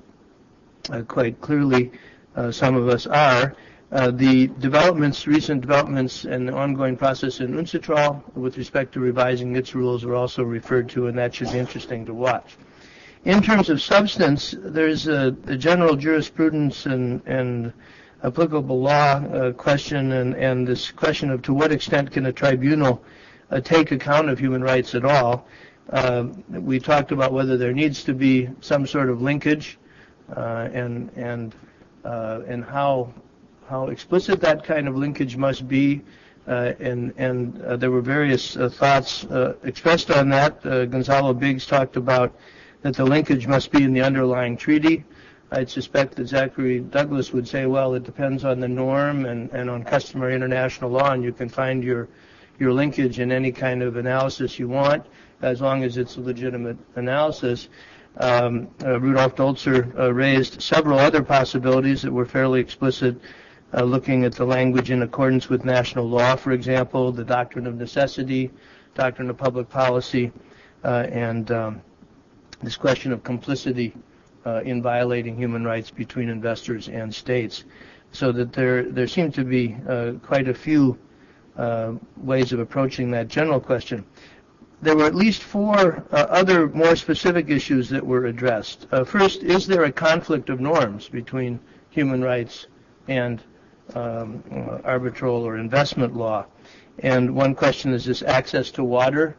uh, quite clearly Uh, some of us are. Uh, the developments, recent developments and the ongoing process in UNCITRAL with respect to revising its rules are also referred to, and that should be interesting to watch. In terms of substance, there's a, a general jurisprudence and, and applicable law uh, question, and, and this question of to what extent can a tribunal uh, take account of human rights at all. Uh, we talked about whether there needs to be some sort of linkage uh, and and Uh, and how how explicit that kind of linkage must be, uh, and and uh, there were various uh, thoughts uh, expressed on that. Uh, Gonzalo Biggs talked about that the linkage must be in the underlying treaty. I'd suspect that Zachary Douglas would say, well, it depends on the norm and, and on customary international law, and you can find your your linkage in any kind of analysis you want, as long as it's a legitimate analysis. Um, uh, Rudolf Dolzer uh, raised several other possibilities that were fairly explicit, uh, looking at the language in accordance with national law, for example, the doctrine of necessity, doctrine of public policy, uh, and um, this question of complicity uh, in violating human rights between investors and states. So that there, there seem to be uh, quite a few uh, ways of approaching that general question. There were at least four uh, other more specific issues that were addressed. Uh, first, is there a conflict of norms between human rights and um, uh, arbitral or investment law? And one question is this access to water.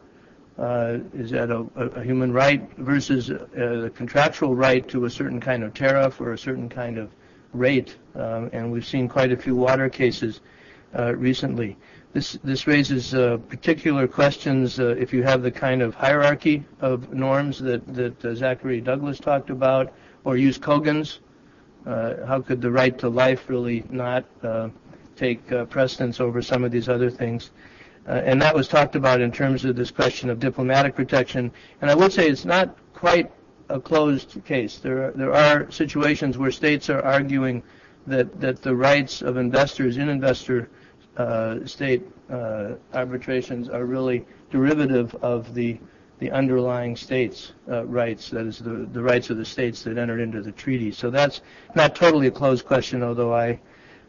Uh, is that a, a human right versus a, a contractual right to a certain kind of tariff or a certain kind of rate? Um, and we've seen quite a few water cases uh, recently. This, this raises uh, particular questions uh, if you have the kind of hierarchy of norms that, that uh, Zachary Douglas talked about, or use Kogan's. Uh, how could the right to life really not uh, take uh, precedence over some of these other things? Uh, and that was talked about in terms of this question of diplomatic protection. And I would say it's not quite a closed case. There are, there are situations where states are arguing that, that the rights of investors in investor Uh, state uh, arbitrations are really derivative of the the underlying states' uh, rights, that is the, the rights of the states that entered into the treaty. So that's not totally a closed question, although I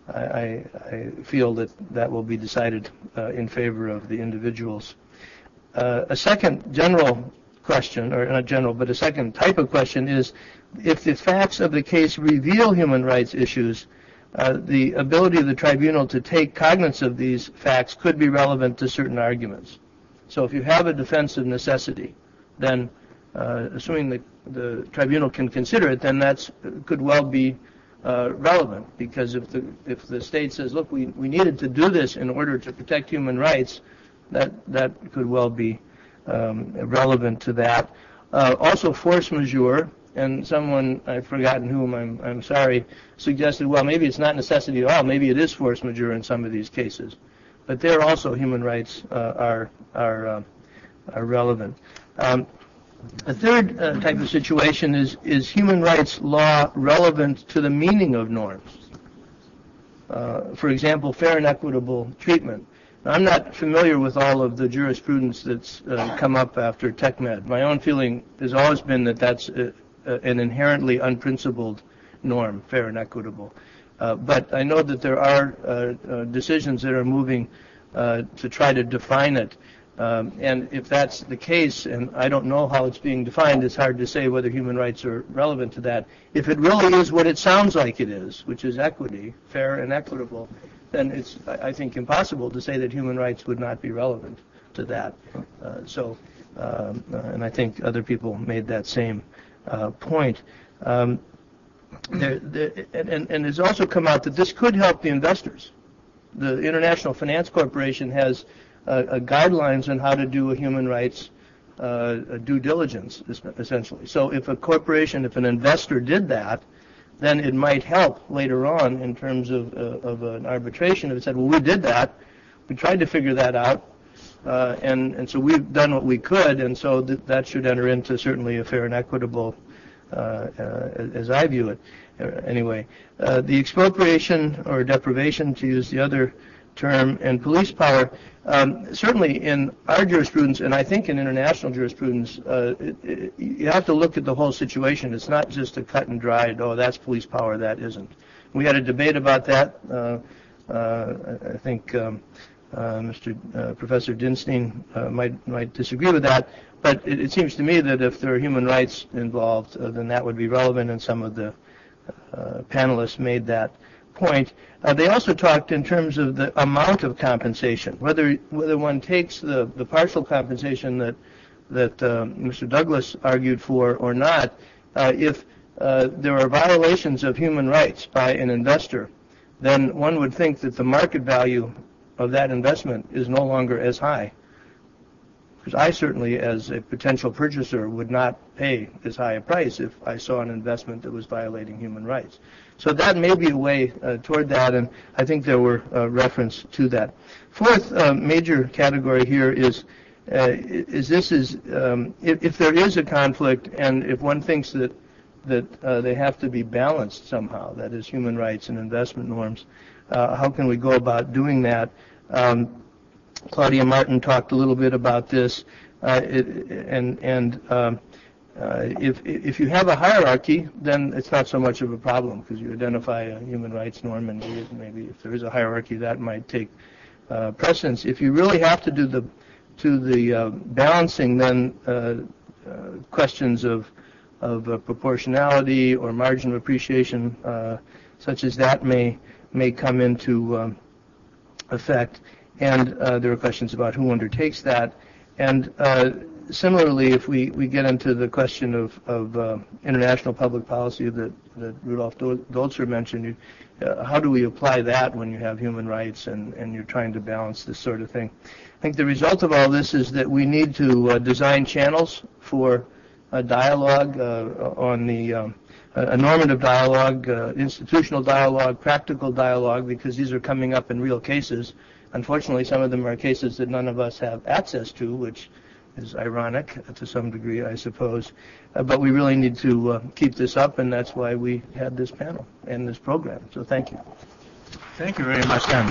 I, I feel that that will be decided uh, in favor of the individuals. Uh, a second general question, or not general, but a second type of question is if the facts of the case reveal human rights issues, Uh, the ability of the tribunal to take cognizance of these facts could be relevant to certain arguments. So if you have a defense of necessity, then uh, assuming the, the tribunal can consider it, then that could well be uh, relevant, because if the if the state says, look, we, we needed to do this in order to protect human rights, that, that could well be um, relevant to that. Uh, also, force majeure, and someone, I've forgotten whom, I'm, I'm sorry, suggested, well, maybe it's not necessity at all. Maybe it is force majeure in some of these cases. But there also human rights uh, are, are, uh, are relevant. Um, a third uh, type of situation is, is human rights law relevant to the meaning of norms? Uh, for example, fair and equitable treatment. Now, I'm not familiar with all of the jurisprudence that's uh, come up after TechMed. My own feeling has always been that that's a, a, an inherently unprincipled norm, fair and equitable. Uh, but I know that there are uh, uh, decisions that are moving uh, to try to define it. Um, and if that's the case, and I don't know how it's being defined, it's hard to say whether human rights are relevant to that. If it really is what it sounds like it is, which is equity, fair and equitable, then it's, I think, impossible to say that human rights would not be relevant to that. Uh, so, um, uh, and I think other people made that same uh, point. Um, there, there, and, and it's also come out that this could help the investors. The International Finance Corporation has uh, uh, guidelines on how to do a human rights uh, a due diligence, essentially. So if a corporation, if an investor did that, then it might help later on in terms of, uh, of an arbitration if it said, well, we did that, we tried to figure that out, uh, and, and so we've done what we could, and so th that should enter into certainly a fair and equitable, uh, uh, as I view it. Uh, anyway, uh, the expropriation or deprivation, to use the other term, and police power, um, certainly in our jurisprudence, and I think in international jurisprudence, uh, it, it, you have to look at the whole situation. It's not just a cut and dried, oh, that's police power, that isn't. We had a debate about that. Uh, uh, I think um, uh, Mister Uh, Professor Dinstein uh, might, might disagree with that, but it, it seems to me that if there are human rights involved, uh, then that would be relevant, and some of the uh, panelists made that point. Uh, they also talked in terms of the amount of compensation, whether whether one takes the, the partial compensation that that uh, Mister Douglas argued for or not. Uh, if uh, there are violations of human rights by an investor, then one would think that the market value of that investment is no longer as high. Because I certainly, as a potential purchaser, would not pay as high a price if I saw an investment that was violating human rights. So that may be a way uh, toward that, and I think there were uh, reference to that. Fourth uh, major category here is uh, is this is um, if, if there is a conflict, and if one thinks that that uh, they have to be balanced somehow, that is human rights and investment norms, uh, how can we go about doing that? Um, Claudia Martin talked a little bit about this, uh, it, and and um, uh, if if you have a hierarchy, then it's not so much of a problem because you identify a human rights norm, and maybe, maybe if there is a hierarchy, that might take uh, precedence. If you really have to do the to the uh, balancing, then uh, uh, questions of of uh, proportionality or margin of appreciation, uh, such as that, may may come into um, effect. And uh, there are questions about who undertakes that. And uh, similarly, if we, we get into the question of, of uh, international public policy that, that Rudolf Dolzer mentioned, you, uh, how do we apply that when you have human rights and, and you're trying to balance this sort of thing? I think the result of all this is that we need to uh, design channels for a dialogue uh, on the um, a normative dialogue, uh, institutional dialogue, practical dialogue, because these are coming up in real cases. Unfortunately, some of them are cases that none of us have access to, which is ironic to some degree, I suppose. Uh, but we really need to uh, keep this up, and that's why we had this panel and this program. So thank you. Thank you very much, Dan.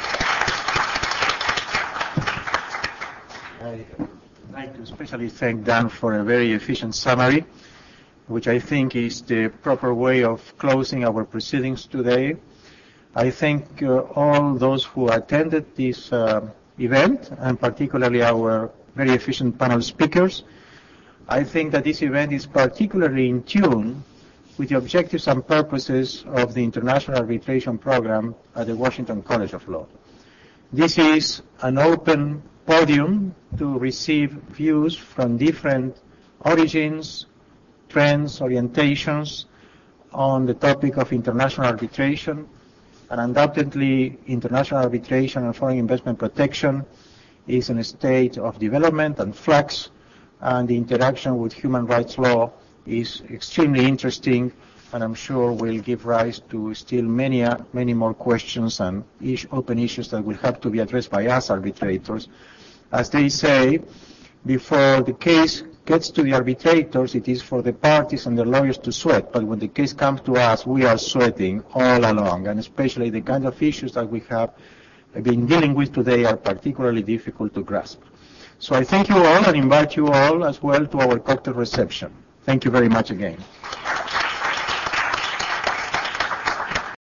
I'd like to especially thank Dan for a very efficient summary, which I think is the proper way of closing our proceedings today. I thank uh, all those who attended this uh, event, and particularly our very efficient panel speakers. I think that this event is particularly in tune with the objectives and purposes of the International Arbitration Program at the Washington College of Law. This is an open podium to receive views from different origins, trends, orientations on the topic of international arbitration. And undoubtedly, international arbitration and foreign investment protection is in a state of development and flux, and the interaction with human rights law is extremely interesting, and I'm sure will give rise to still many, uh, many more questions and is open issues that will have to be addressed by us arbitrators. As they say, before the case gets to the arbitrators, it is for the parties and the lawyers to sweat, but when the case comes to us, we are sweating all along, and especially the kind of issues that we have been dealing with today are particularly difficult to grasp. So I thank you all and invite you all as well to our cocktail reception. Thank you very much again.